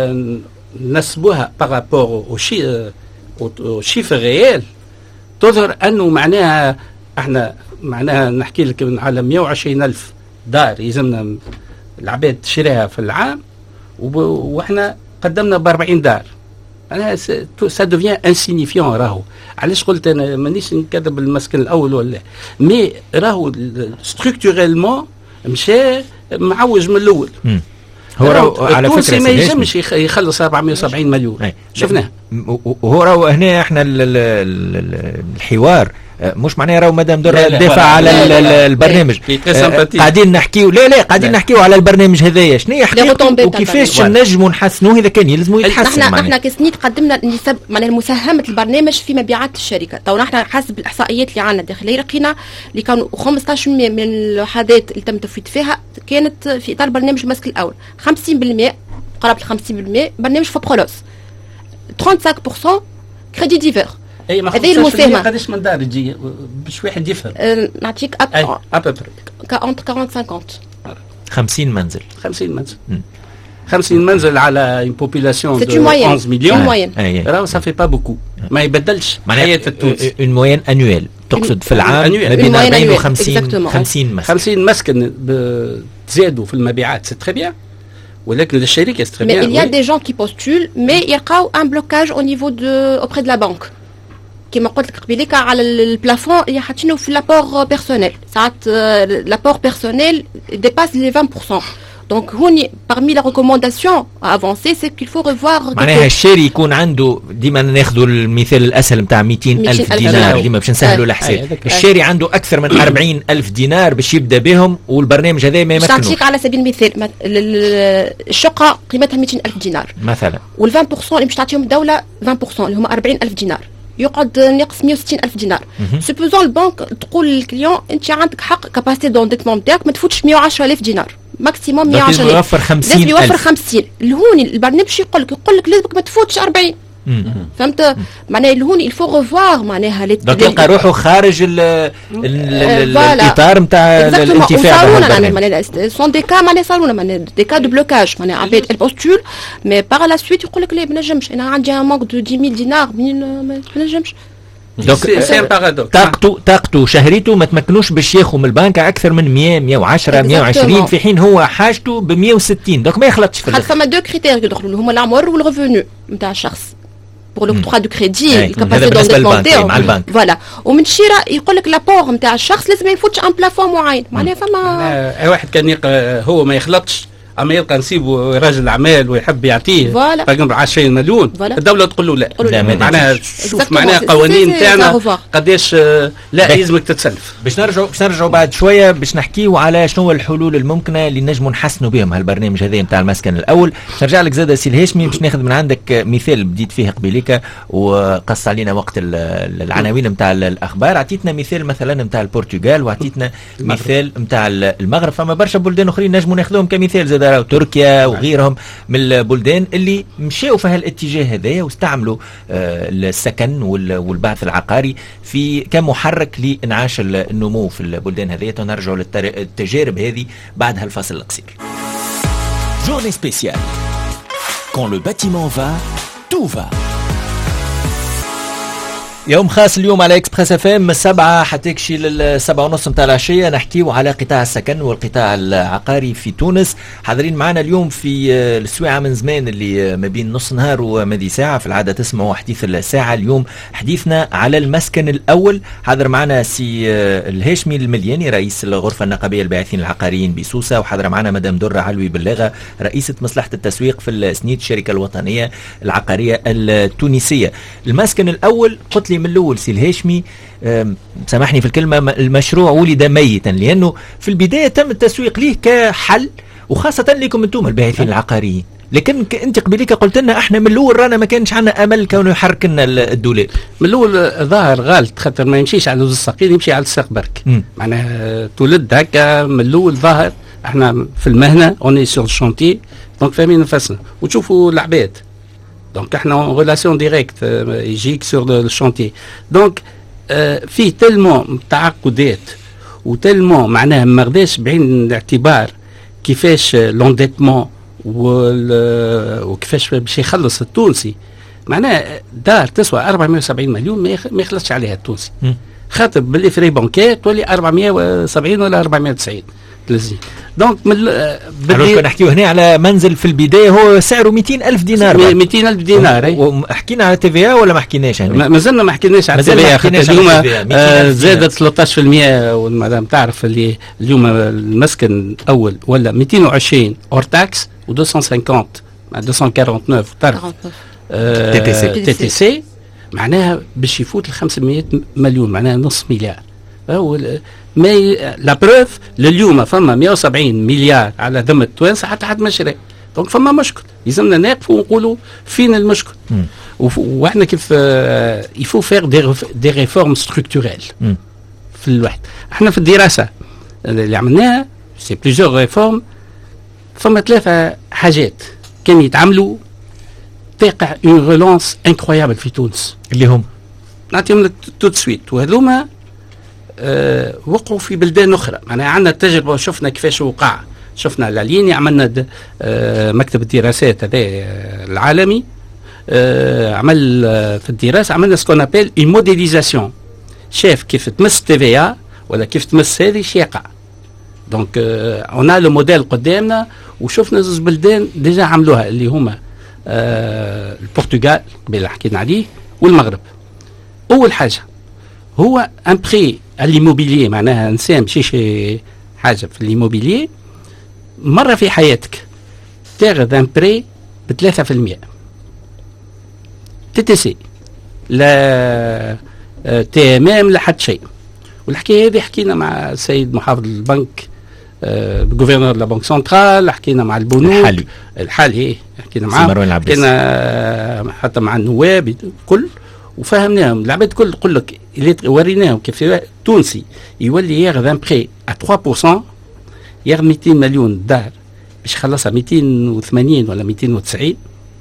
Speaker 2: نسبوها بارابور او شي او شيفر ريال تظهر انه معناها احنا معناها نحكي لك على مئة وعشرين ألف دار يلزمنا العباد تشريها في العام واحنا قدمنا ب أربعين دار، معناها سا دوفيان انسينيفيون. راهو علاش قلت انا مانيش نكذب المسكن الاول ولا مي راهو ستركتوريلمون مشى معوج من الاول.
Speaker 1: هو راهو على فكره
Speaker 2: ما ينجمش يخلص أربعمائة وسبعين مليون شفناه.
Speaker 1: وهو راهو هنا احنا الحوار مش معناه راهو مدام درة الدفاع على البرنامج، قاعدين نحكيو لا لا قاعدين نحكيو على البرنامج هذايا شنو هي حقيقته وكيفاش نجموا نحسنوه اذا كان يلزموا يتحسن.
Speaker 3: احنا احنا كسنيت قدمنا نسب معناها مساهمه البرنامج في مبيعات الشركه. تو نحن حسب الاحصائيات اللي عندنا داخليه لقينا اللي كانوا خمسطاش بالمئة من الوحدات اللي تم التفويض فيها كانت في اطار برنامج المسك الاول، خمسين بالمئة قرابه ال خمسين بالمئة برنامج فوبرولوس، خمسة وثلاثين بالمئة كريدي ديفير.
Speaker 2: اي ما هذه المساهمه قداش من دار تجي باش واحد يفهم؟
Speaker 3: أه نعطيك
Speaker 2: ابا ابا
Speaker 3: كأنت أربعين خمسين
Speaker 1: خمسين منزل
Speaker 2: خمسين منزل خمسين منزل على une population de
Speaker 3: onze
Speaker 2: millions راه ça fait pas beaucoup ما يبدلش حياة التونس.
Speaker 1: اون موين انويل تقصد في العام ما بين أربعين و خمسين خمسين مسكن
Speaker 2: خمسين مسكن تزادوا في المبيعات سي تري بيان، ولكن الشركه سي تري بيان.
Speaker 3: Mais il y a des gens qui postulent mais يلقاو un blocage au niveau de auprès de la banque. كما قلت لك قبيليك على البلافون اللي حاطينه في لابور بيرسونيل، ساعات لابور بيرسونيل dépasse les vingt pour cent. Donc هوني parmi les recommandations à avancer c'est qu'il faut revoir.
Speaker 1: معناها الشاري يكون عنده ديما ناخذوا المثال الاسهل نتاع مئتين ألف دينار ديما باش نسهلوا الحساب. الشاري عنده اكثر من أربعين ألف دينار باش يبدا بهم والبرنامج هذا ما يمكنوش.
Speaker 3: نعطيك على سبيل المثال الشقه قيمتها مئتين ألف دينار
Speaker 1: مثلا،
Speaker 3: وال20% اللي باش تعطيهم الدوله عشرة بالمئة اللي هما أربعين ألف دينار يقعد ناقص مئة وستين ألف دينار. سوبوزون البنك تقول للكليون انت عندك حق كاباسيتي دونديتمون نتاعك ما تفوتش مئة وعشرة ألاف دينار ماكسيموم مئة وعشرة ألاف.
Speaker 1: لازم يوفر خمسين
Speaker 3: لازم يوفر خمسين. الهوني البرنامج يقول لك يقول لك لازمك ما تفوتش أربعين. فهمت معناها الهوني الفو ريفوار معناها
Speaker 1: دونك يلقى روحه خارج الاطار نتاع الانتفاع
Speaker 3: معناها سون دي كا معناها صارونا معناها دي كا دو بلوكاج معناها عباد البوستول مي باغ لا سويت يقول لك لا ما نجمش انا عندي ان مونك دو عشرة مية دينار ما نجمش.
Speaker 1: دونك طاقته طاقته شهريته ما تمكنوش باش ياخذ من البنك اكثر من مئة مئة وعشرة مئة وعشرين في حين هو حاجته ب مئة وستين. دونك ما يخلطش في
Speaker 3: الاخر. فما دو كريتير يدخلوا اللي هما العمر والريفونو نتاع الشخص pour l'octroi du crédit الكاباسيتي دونديتمون نتاعو فوالا. ومن الشراء يقول لك لابور نتاع الشخص لازم ما يفوتش ان بلافون معين معناها فما
Speaker 2: اي واحد كان هو ما يخلطش اما يلقى نسيبه راجل اعمال ويحب يعطيه باقي عشرين مليون الدوله تقول له لا, لا معناها شوف معناها قوانين تاعنا قداش لا يلزمك تتسلف.
Speaker 1: باش نرجعوا باش نرجعوا بعد شويه باش نحكيوا على شنو الحلول الممكنه اللي نجموا نحسنوا بهم هالبرنامج هذا نتاع المسكن الاول. نرجع لك زاد سي الهاشمي باش ناخذ من عندك مثال بديت فيه قبيليك وقص علينا وقت العناوين نتاع الاخبار. عطيتنا مثال مثلا نتاع البرتغال وعطيتنا مثال نتاع المغرب. فما برشا بلدان اخرين نجموا ناخذوهم كمثال زاد تركيا وغيرهم من البلدان اللي مشاوا في هالاتجاه هذايا واستعملوا آه السكن والبعث العقاري في كمحرك لانعاش النمو في البلدان هذايا. نرجعوا للتجارب هذه بعد هالفصل القصير.
Speaker 5: Journée spéciale. Quand le bâtiment va, tout va.
Speaker 1: يوم خاص اليوم على اكسبريس اف ام من السبعة حتى يكشي للسبعة ونص نتاع العشية نحكيو على قطاع السكن والقطاع العقاري في تونس. حاضرين معنا اليوم في السويعة من زمان اللي ما بين نص نهار ومدي ساعة في العادة تسمعوا حديث الساعة. اليوم حديثنا على المسكن الأول. حاضر معنا سي الهاشمي الملياني رئيس الغرفة النقابية الباحثين العقاريين بسوسة، وحاضر معنا مدام درة علوي باللغة رئيسة مصلحة التسويق في السنيت الشركة الوطنية العقارية التونسية. المسكن الأول قلت لي من الاول سي الهاشمي سامحني في الكلمه المشروع ولد ميتا لانه في البدايه تم التسويق ليه كحل وخاصه لكم انتم الباحثين العقاريين، لكن انت قبليك قلت لنا احنا من الاول رانا ما كانش عندنا امل كونه يحرك لنا الدولار.
Speaker 2: من الاول ظاهر غلط خاطر ما يمشيش على الساقين يمشي على الساق برك. معناها تولد هكا من الاول ظاهر احنا في المهنه اوني سور الشونتي دونك فاهمين نفسنا وتشوفوا العباد دونك احنا en relation directe يجيك سور الشونتي دونك فيه تلمون تعقدات وتلمون معناها ما غداش بعين الاعتبار كيفاش لونديتمون وكيفاش باش يخلص التونسي. معناها دار تسوى أربعمائة وسبعين مليون ما يخلصش عليها التونسي خاطر باللي فري بانكير تولي أربعمائة وسبعين ولا أربعمائة وتسعين تلزي دونك من
Speaker 1: بدي نحكيو هنا على منزل في البدايه هو سعره مئتين ألف دينار.
Speaker 2: مئتين ألف دينار.
Speaker 1: وحكينا على تي في ولا ما حكيناش هنا؟
Speaker 2: ما زلنا ما حكيناش على تي في. خاطر اليوم آه زادت ثلاثة عشر بالمئة، والمدام تعرف اللي اليوم المسكن الاول ولا مئتين وعشرين اور تاكس و مئتين وخمسين مئتين وأربعة وثمانين تعرف آه تي تي سي تي تي سي معناها باش يفوت ال خمسمئة مليون، معناها نص مليار. ما لا بروف لليوم فما مئة وسبعين مليار على ذمة التوانسه حتى حد ما شرى. دونك فما مشكل، لازمنا نقفوا ونقولوا فين المشكل. واحنا كيف يفو فيغ دي دي ريفورم ستركتوريل في الوحد. احنا في الدراسه اللي عملناها سي بليزيور ريفورم، فما ثلاثه حاجات كان يتعملوا تقع اون ريلونس انكرويابل في تونس
Speaker 1: اللي هم
Speaker 2: نعطيهم لك تو سويت. وهذوما أه وقعوا في بلدان اخرى. معناها عندنا تجربه وشفنا كيفاش وقع. شفنا لا ليني عملنا أه مكتب الدراسات هذا العالمي أه عمل أه في الدراسه عملنا سكون ابيل اون موديليزاسيون، شاف كيف تمس تي في ولا كيف تمس هذه ايش يقع. دونك اون لو موديل قدامنا وشفنا زوج بلدان ديجا عملوها اللي هما أه البرتغال اللي حكينا عليه والمغرب. اول حاجه هو ان بري اليموبيليي، معناها انسان مشي حاجه في اليموبيليي مره في حياتك تاخذ ان بري ب ثلاثة بالمئة تي تي سي لا تي ام ام لا حد شيء. والحكايه هذه حكينا مع السيد محافظ البنك الجوفرنور لا بنك سنترال، حكينا مع البنوك الحالي الحالي حكينا معاه، حكينا حتى مع النواب كل وفهمناهم العباد كل. نقول لك وريناهم كيف تونسي يولي ياخذ ان بري ثلاثة بالمئة ياخذ مئتين مليون دار باش يخلصها مئتين وثمانين ولا مئتين وتسعين.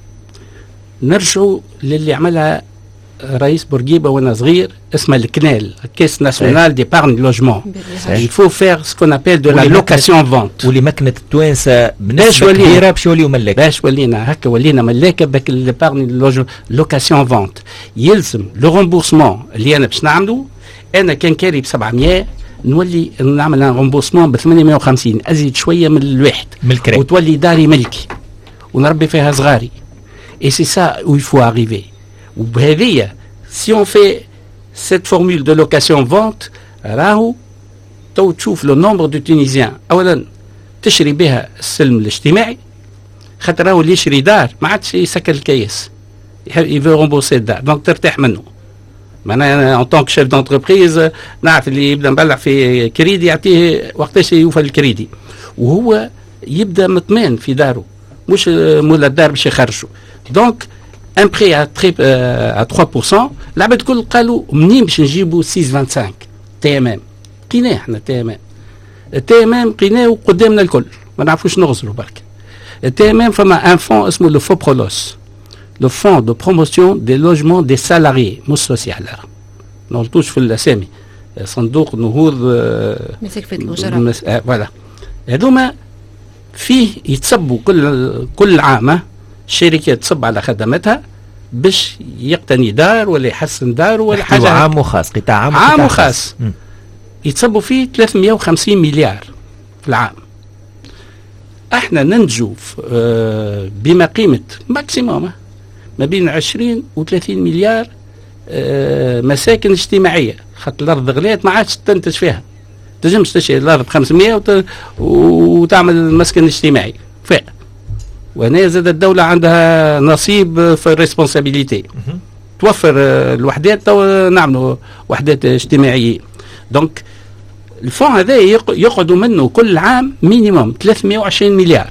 Speaker 2: نرجعوا للي عملها رئيس بورقيبه وانا صغير اسمها الكنال كيس ناسيونال دي بارن لوجمون. يفو فيغ سكون ابيل دو لا لوكاسيون فونت واللي مكنت التوانسه بنسبه كبيره باش يوليو ملاك. باش ولينا هكا ولينا ملاكه بك البارن لوكاسيون فونت. يلزم لو رومبورسمون اللي انا باش نعملو. انا كان كاري ب سبعمئة نولي نعمل ان رومبورسمون ب ثمانمئة وخمسين ازيد شويه من الواحد وتولي داري ملكي ونربي فيها صغاري. اي سي سا او يفو اريفي. وبهذه si on fait cette formule de location vente راهو تو تشوف لو نومبر دو تونيزيان اولا تشري بها السلم الاجتماعي، خاطر راهو اللي يشري دار ما عادش يسكر الكيس يفو رومبورسي الدار دونك ترتاح منه. معناها انا ان طونك شيف دونتربريز نعرف اللي يبدا مبلع في كريدي يعطيه وقتاش يوفى الكريدي وهو يبدا مطمئن في داره مش مولا الدار باش يخرجوا. دونك ان بري ا تري ا ثلاثة بالمئة العباد الكل قالوا منين باش نجيبوا ستة فاصلة خمسة وعشرين تي ام ام. لقيناه احنا تي ام ام تي ام ام لقيناه قدامنا الكل ما نعرفوش نغزروا برك. التي ام ام فما ان فون اسمه لو فوبرولوس لو فون دو بروموسيون دي لوجمون دي سالاريي مش سوسيال. ما نغلطوش في الاسامي. صندوق نهوض
Speaker 3: مسك في الوزاره
Speaker 2: فوالا. هذوما فيه يتصبوا كل كل عام الشركات تصب على خدماتها باش يقتني دار ولا يحسن داره ولا حاجه.
Speaker 1: عام وخاص قطاع عام
Speaker 2: عام وخاص يتصبوا فيه ثلاثمئة وخمسين مليار في العام. احنا ننتجوا اه بما قيمه ماكسيموم ما بين عشرين و ثلاثين مليار اه مساكن اجتماعيه، خاطر الارض غلات ما عادش تنتج فيها. تنجمش تشري الارض ب خمسمئة وت... وتعمل مسكن اجتماعي فيها. وهنا زاد الدولة عندها نصيب في الريسبونسابيليتي توفر الوحدات تو نعملوا وحدات اجتماعية. دونك الفون هذا يقعدوا منه كل عام مينيموم ثلاثمئة وعشرين مليار.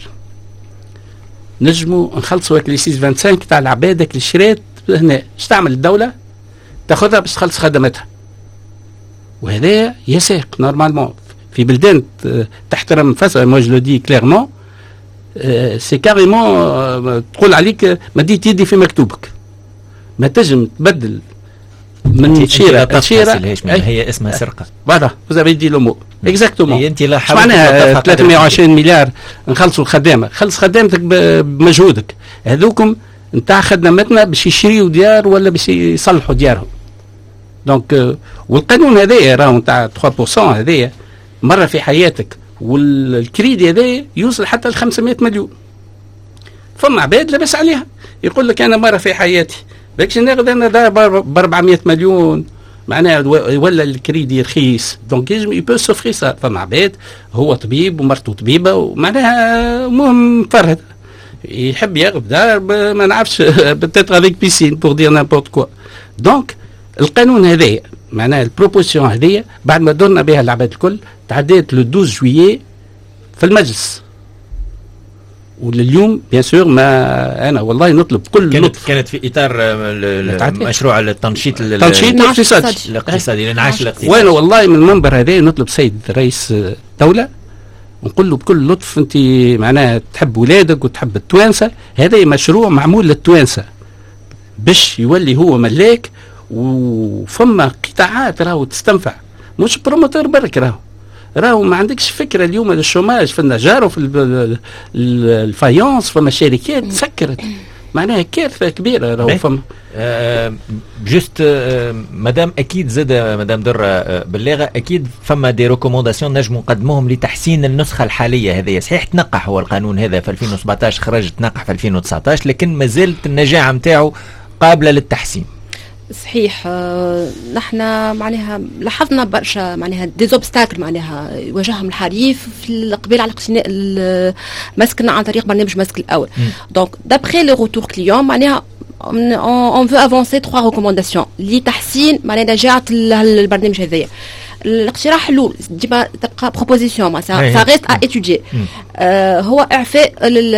Speaker 2: نجموا نخلصوا هيك لي ستة فاصلة خمسة وعشرين تاع العباد اللي شريت هنا. اش تعمل الدولة؟ تاخذها باش تخلص خدماتها. وهذا يساق نورمالمون في بلدان تحترم فسا مو جو دي كليرمون سي كاريمون تقول عليك مديت يدي في مكتوبك. ما تجم تبدل من شيره لشيره
Speaker 1: هي اسمها سرقه.
Speaker 2: فوالا فوزا دي لو مو اكزاكتومون.
Speaker 1: انت لا
Speaker 2: معناها ثلاثمئة وعشرين مليار نخلصوا الخدامه. خلص خدامتك بمجهودك. هذوكم نتاع خدمتنا باش يشريوا ديار ولا باش يصلحوا ديارهم. دونك والقانون هذايا راهو نتاع ثلاثة بالمئة هذايا مره في حياتك والكريدي هذا يوصل حتى ل خمسمائة مليون. فما عباد لاباس عليها يقول لك انا مره في حياتي باكش ناخذ انا دار ب أربعمائة مليون معناها ولا الكريدي رخيص دونك يبو سوفري سا. فما عباد هو طبيب ومرته طبيبه ومعناها مهم فرهد يحب ياخذ دار ما نعرفش بتاتر افيك بيسين بور دير نيمبورت كوا. دونك القانون هذايا معناها البروبوزيسيون هذيا بعد ما درنا بها العباد الكل تعديت لو اثناشر جويي في المجلس. ولليوم بيان سور ما انا والله نطلب كل
Speaker 1: كانت
Speaker 2: لطف.
Speaker 1: كانت في اطار مشروع التنشيط
Speaker 2: التنشيط الاقتصادي
Speaker 1: الاقتصادي الانعاش الاقتصادي.
Speaker 2: وانا والله من المنبر هذا نطلب سيد رئيس الدوله ونقول له بكل لطف انت معناها تحب ولادك وتحب التوانسه، هذا مشروع معمول للتوانسه باش يولي هو ملاك وفما قطاعات راهو تستنفع مش بروموتور برك راهو راهو ما عندكش فكره اليوم الشوماج في النجار وفي الفايونس فما شركات سكرت معناها كارثه كبيره راهو فما
Speaker 1: آه جست آه مدام اكيد زاد مدام درة آه بلاغه اكيد فما دي ريكومونداسيون نجموا نقدموهم لتحسين النسخه الحاليه هذه. صحيح تنقح هو القانون هذا في ألفين وسبعطاش خرج تنقح في ألفين وتسعطاش لكن ما زالت النجاعه نتاعو قابله للتحسين.
Speaker 3: صحيح آه نحن معناها لاحظنا برشا معناها ديزوبستاكل معناها يواجههم الحريف في القبيل على اقتناء المسكن عن طريق برنامج مسك الاول. دونك دابخي لي روتور كليون معناها on veut avancer trois recommandations لتحسين معناها نجاعة البرنامج هذايا. الاقتراح الاول ديما تبقى بروبوزيسيون ما سا ريست ا اتوديي هو اعفاء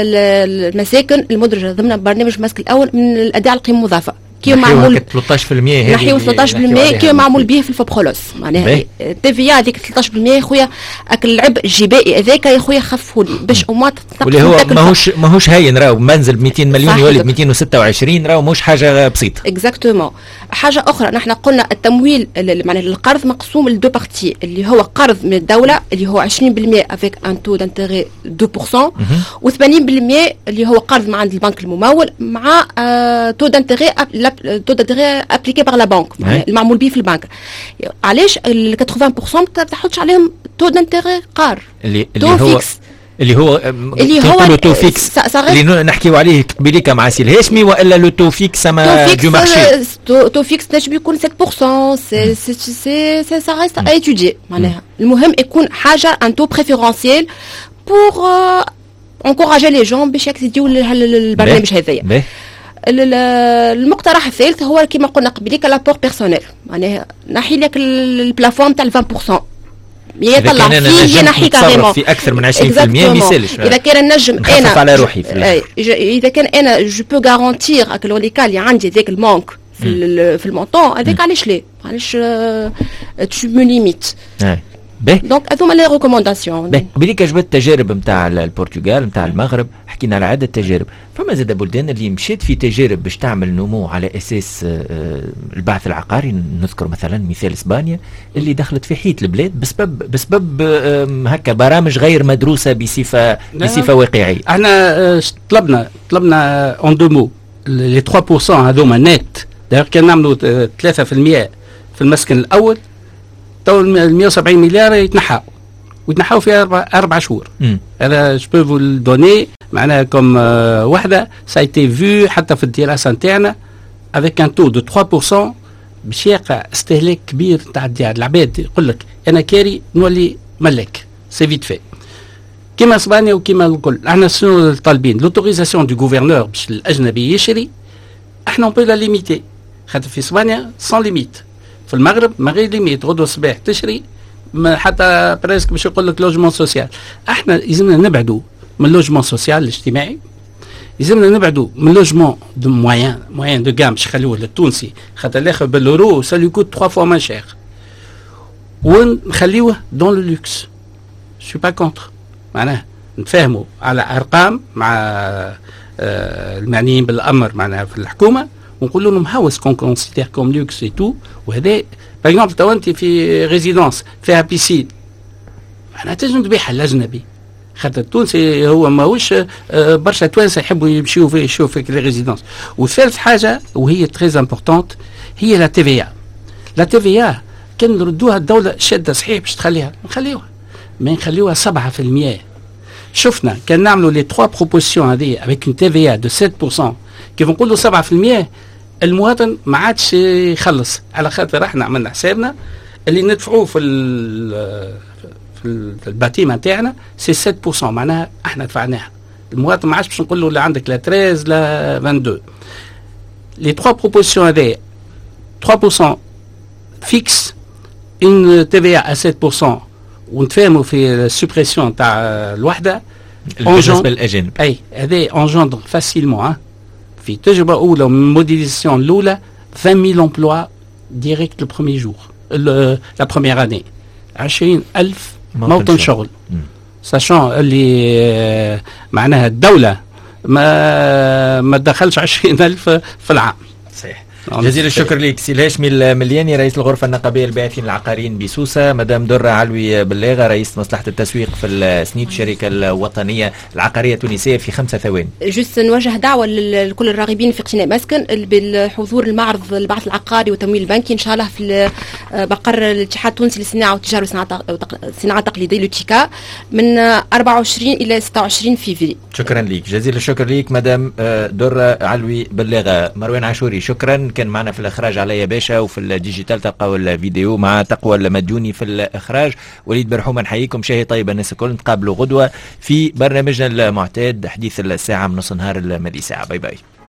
Speaker 3: المساكن المدرجه ضمن برنامج مسك الاول من الاداء على القيمه المضافه كي معمول
Speaker 1: ثلاثة عشر بالمئة هذه
Speaker 3: نحيو ثلاثة عشر بالمئة كي معمول به في الفوبرولوس معناها تي في هذيك ثلاثة عشر بالمئة خويا اك العبء الجبائي هذاك يا خويا خفوا لي باش امات
Speaker 1: واللي هو ماهوش ماهوش هين راهو منزل ب مئتين مليون يولي ب مئتين وستة وعشرين راهو مش حاجه بسيطه. اكزاكتومون.
Speaker 3: حاجه اخرى نحن قلنا التمويل معناها القرض مقسوم لدو بارتي اللي هو قرض من الدوله اللي هو عشرين بالمئة افيك ان تو دانتيغي اثنين بالمئة و80 بالمئة اللي هو قرض مع عند البنك الممول مع تو دانتيغي تو دانتيغي ابليكي بار لا بانك المعمول به في البنك. علاش ال ثمانين بالمئة ما تحطش عليهم تو دانتيغي قار
Speaker 1: اللي اللي هو فيكس. اللي هو
Speaker 3: اللي هو
Speaker 1: لو تو فيكس اللي نحكيو عليه قبيليك مع سي الهاشمي والا لو تو فيكس ما دو مارشي
Speaker 3: تو فيكس نجم يكون سبعة بالمئة سي سي سي سي سا ريست ا ايتوديي معناها المهم يكون حاجه ان تو بريفيرونسيال بور انكوراجي لي جون باش يكسيديو للبرنامج هذايا. المقترح الثالث هو كما قلنا قبيليك لابور بيرسونيل معناها نحي لك البلافون تاع عشرين بالمئة يطلع فيه ينحي كاريمون
Speaker 1: في اكثر من عشرين بالمئة ما يسالش.
Speaker 3: اذا كان نجم انا
Speaker 1: على روحي في
Speaker 3: اذا كان انا جو بو غارونتير اك لوليكا اللي عندي ذاك المونك في في المونطون هذاك علاش لا علاش تو مو ليميت. دونك هذوما لي ريكومونداسيون.
Speaker 1: قبيليك جبت التجارب نتاع البرتغال نتاع المغرب حكينا على عده تجارب. فما زاد بلدان اللي مشيت في تجارب باش تعمل نمو على اساس البعث العقاري. نذكر مثلا مثال اسبانيا اللي دخلت في حيط البلاد بسبب بسبب هكا برامج غير مدروسه بصفه بصفه واقعيه.
Speaker 2: احنا طلبنا طلبنا اون دو مو لي ثلاثة بالمئة هذوما نت داير كان نعملوا ثلاثة بالمئة في المسكن الاول تو ال مئة وسبعين مليار يتنحاو ويتنحاو في اربع اربع شهور. هذا جو بو فو دوني معناها كم آه وحده سايتي فيو حتى في الدراسه نتاعنا افيك ان تو دو ثلاثة بالمئة باش يقع استهلاك كبير تاع الديار. العباد يقول لك انا كاري نولي ملك سي فيت في كيما اسبانيا وكيما الكل. احنا شنو طالبين؟ لوتوريزاسيون دو غوفرنور باش الاجنبي يشري احنا اون بو لا ليميتي خاطر في اسبانيا سون ليميت في المغرب ما غير ليميت غدوه الصباح تشري حتى بريسك باش يقول لك لوجمون سوسيال. احنا لازمنا نبعدوا من لوجمون سوسيال الاجتماعي لازمنا نبعدوا من لوجمون دو موين موين دو جام باش يخليوه للتونسي خاطر الاخر بالورو سا لو كوت ثلاثة فوا مان شير ونخليوه دون لو لوكس. سو با كونتر معناها نتفاهموا على ارقام مع آه المعنيين بالامر معناها في الحكومه ونقول لهم هاو سكون كونسيدير كوم لوكس اي تو. وهذا باغ اكزومبل تو انت في ريزيدونس فيها بيسين معناها تنجم تبيعها الاجنبي خاطر التونسي هو ماهوش برشا توانسه يحبوا يمشيوا في يشوفوا في لي ريزيدونس. وثالث حاجه وهي تري امبورطونت هي لا تي في ا. لا تي في ا كان نردوها الدوله شاده صحيح باش تخليها نخليوها ما نخليوها سبعة في المية. شفنا كان نعملوا لي تخوا بروبوزيسيون هذه افيك اون تي في ا دو سبعة بالمية كيف نقولوا سبعة في المية المواطن ما عادش يخلص، على خاطر احنا عملنا حسابنا اللي ندفعوه في في الباتيما نتاعنا سي سبعة بالمية، معناها احنا دفعناها. المواطن ما عادش باش نقول له لا عندك لا ثلاثة لا اثنين وعشرين. لي تخوا بروبوزيسيون هذه ثلاثة بالمية فيكس، اون تي في ا سبعة بالمية ونتفاهموا في السوبريسيون تاع الوحده
Speaker 1: بالنسبه للاجانب.
Speaker 2: اي هذا انجوندر فاسيلمون في تجربه اولى من الموديليزاسيون الاولى عشرين مية امبلوا ديريكت لو بروميير جور لا بروميير اني عشرين ألف موطن شغل. ساشون اللي معناها الدوله ما ما تدخلش عشرين ألف في العام.
Speaker 1: صحيح. جزيل الشكر لك سي الهاشمي الملياني رئيس الغرفه النقابيه الباحثين العقاريين بسوسه، مدام درة علوي بلاغه رئيس مصلحه التسويق في السنيت الشركه الوطنيه العقاريه التونسيه في خمسة ثواني.
Speaker 3: جست نوجه دعوه لكل الراغبين في اقتناء مسكن بالحضور المعرض البحث العقاري والتمويل البنكي ان شاء الله في مقر الاتحاد التونسي للصناعه والتجاره والصناعه التقليديه لوتيكا من أربعة وعشرين الى ستة وعشرين فيفري.
Speaker 1: شكرا لك جزيل الشكر لك مدام درة علوي بلاغه. مروان عاشوري شكرا، كان معنا في الإخراج عليا باشا، وفي الديجيتال تلقاو الفيديو مع تقوى المديوني في الإخراج. وليد برحومة نحييكم، شاهي طيب الناس الكل، نتقابلوا غدوة في برنامجنا المعتاد حديث الساعة من نص نهار المدي ساعة. باي باي.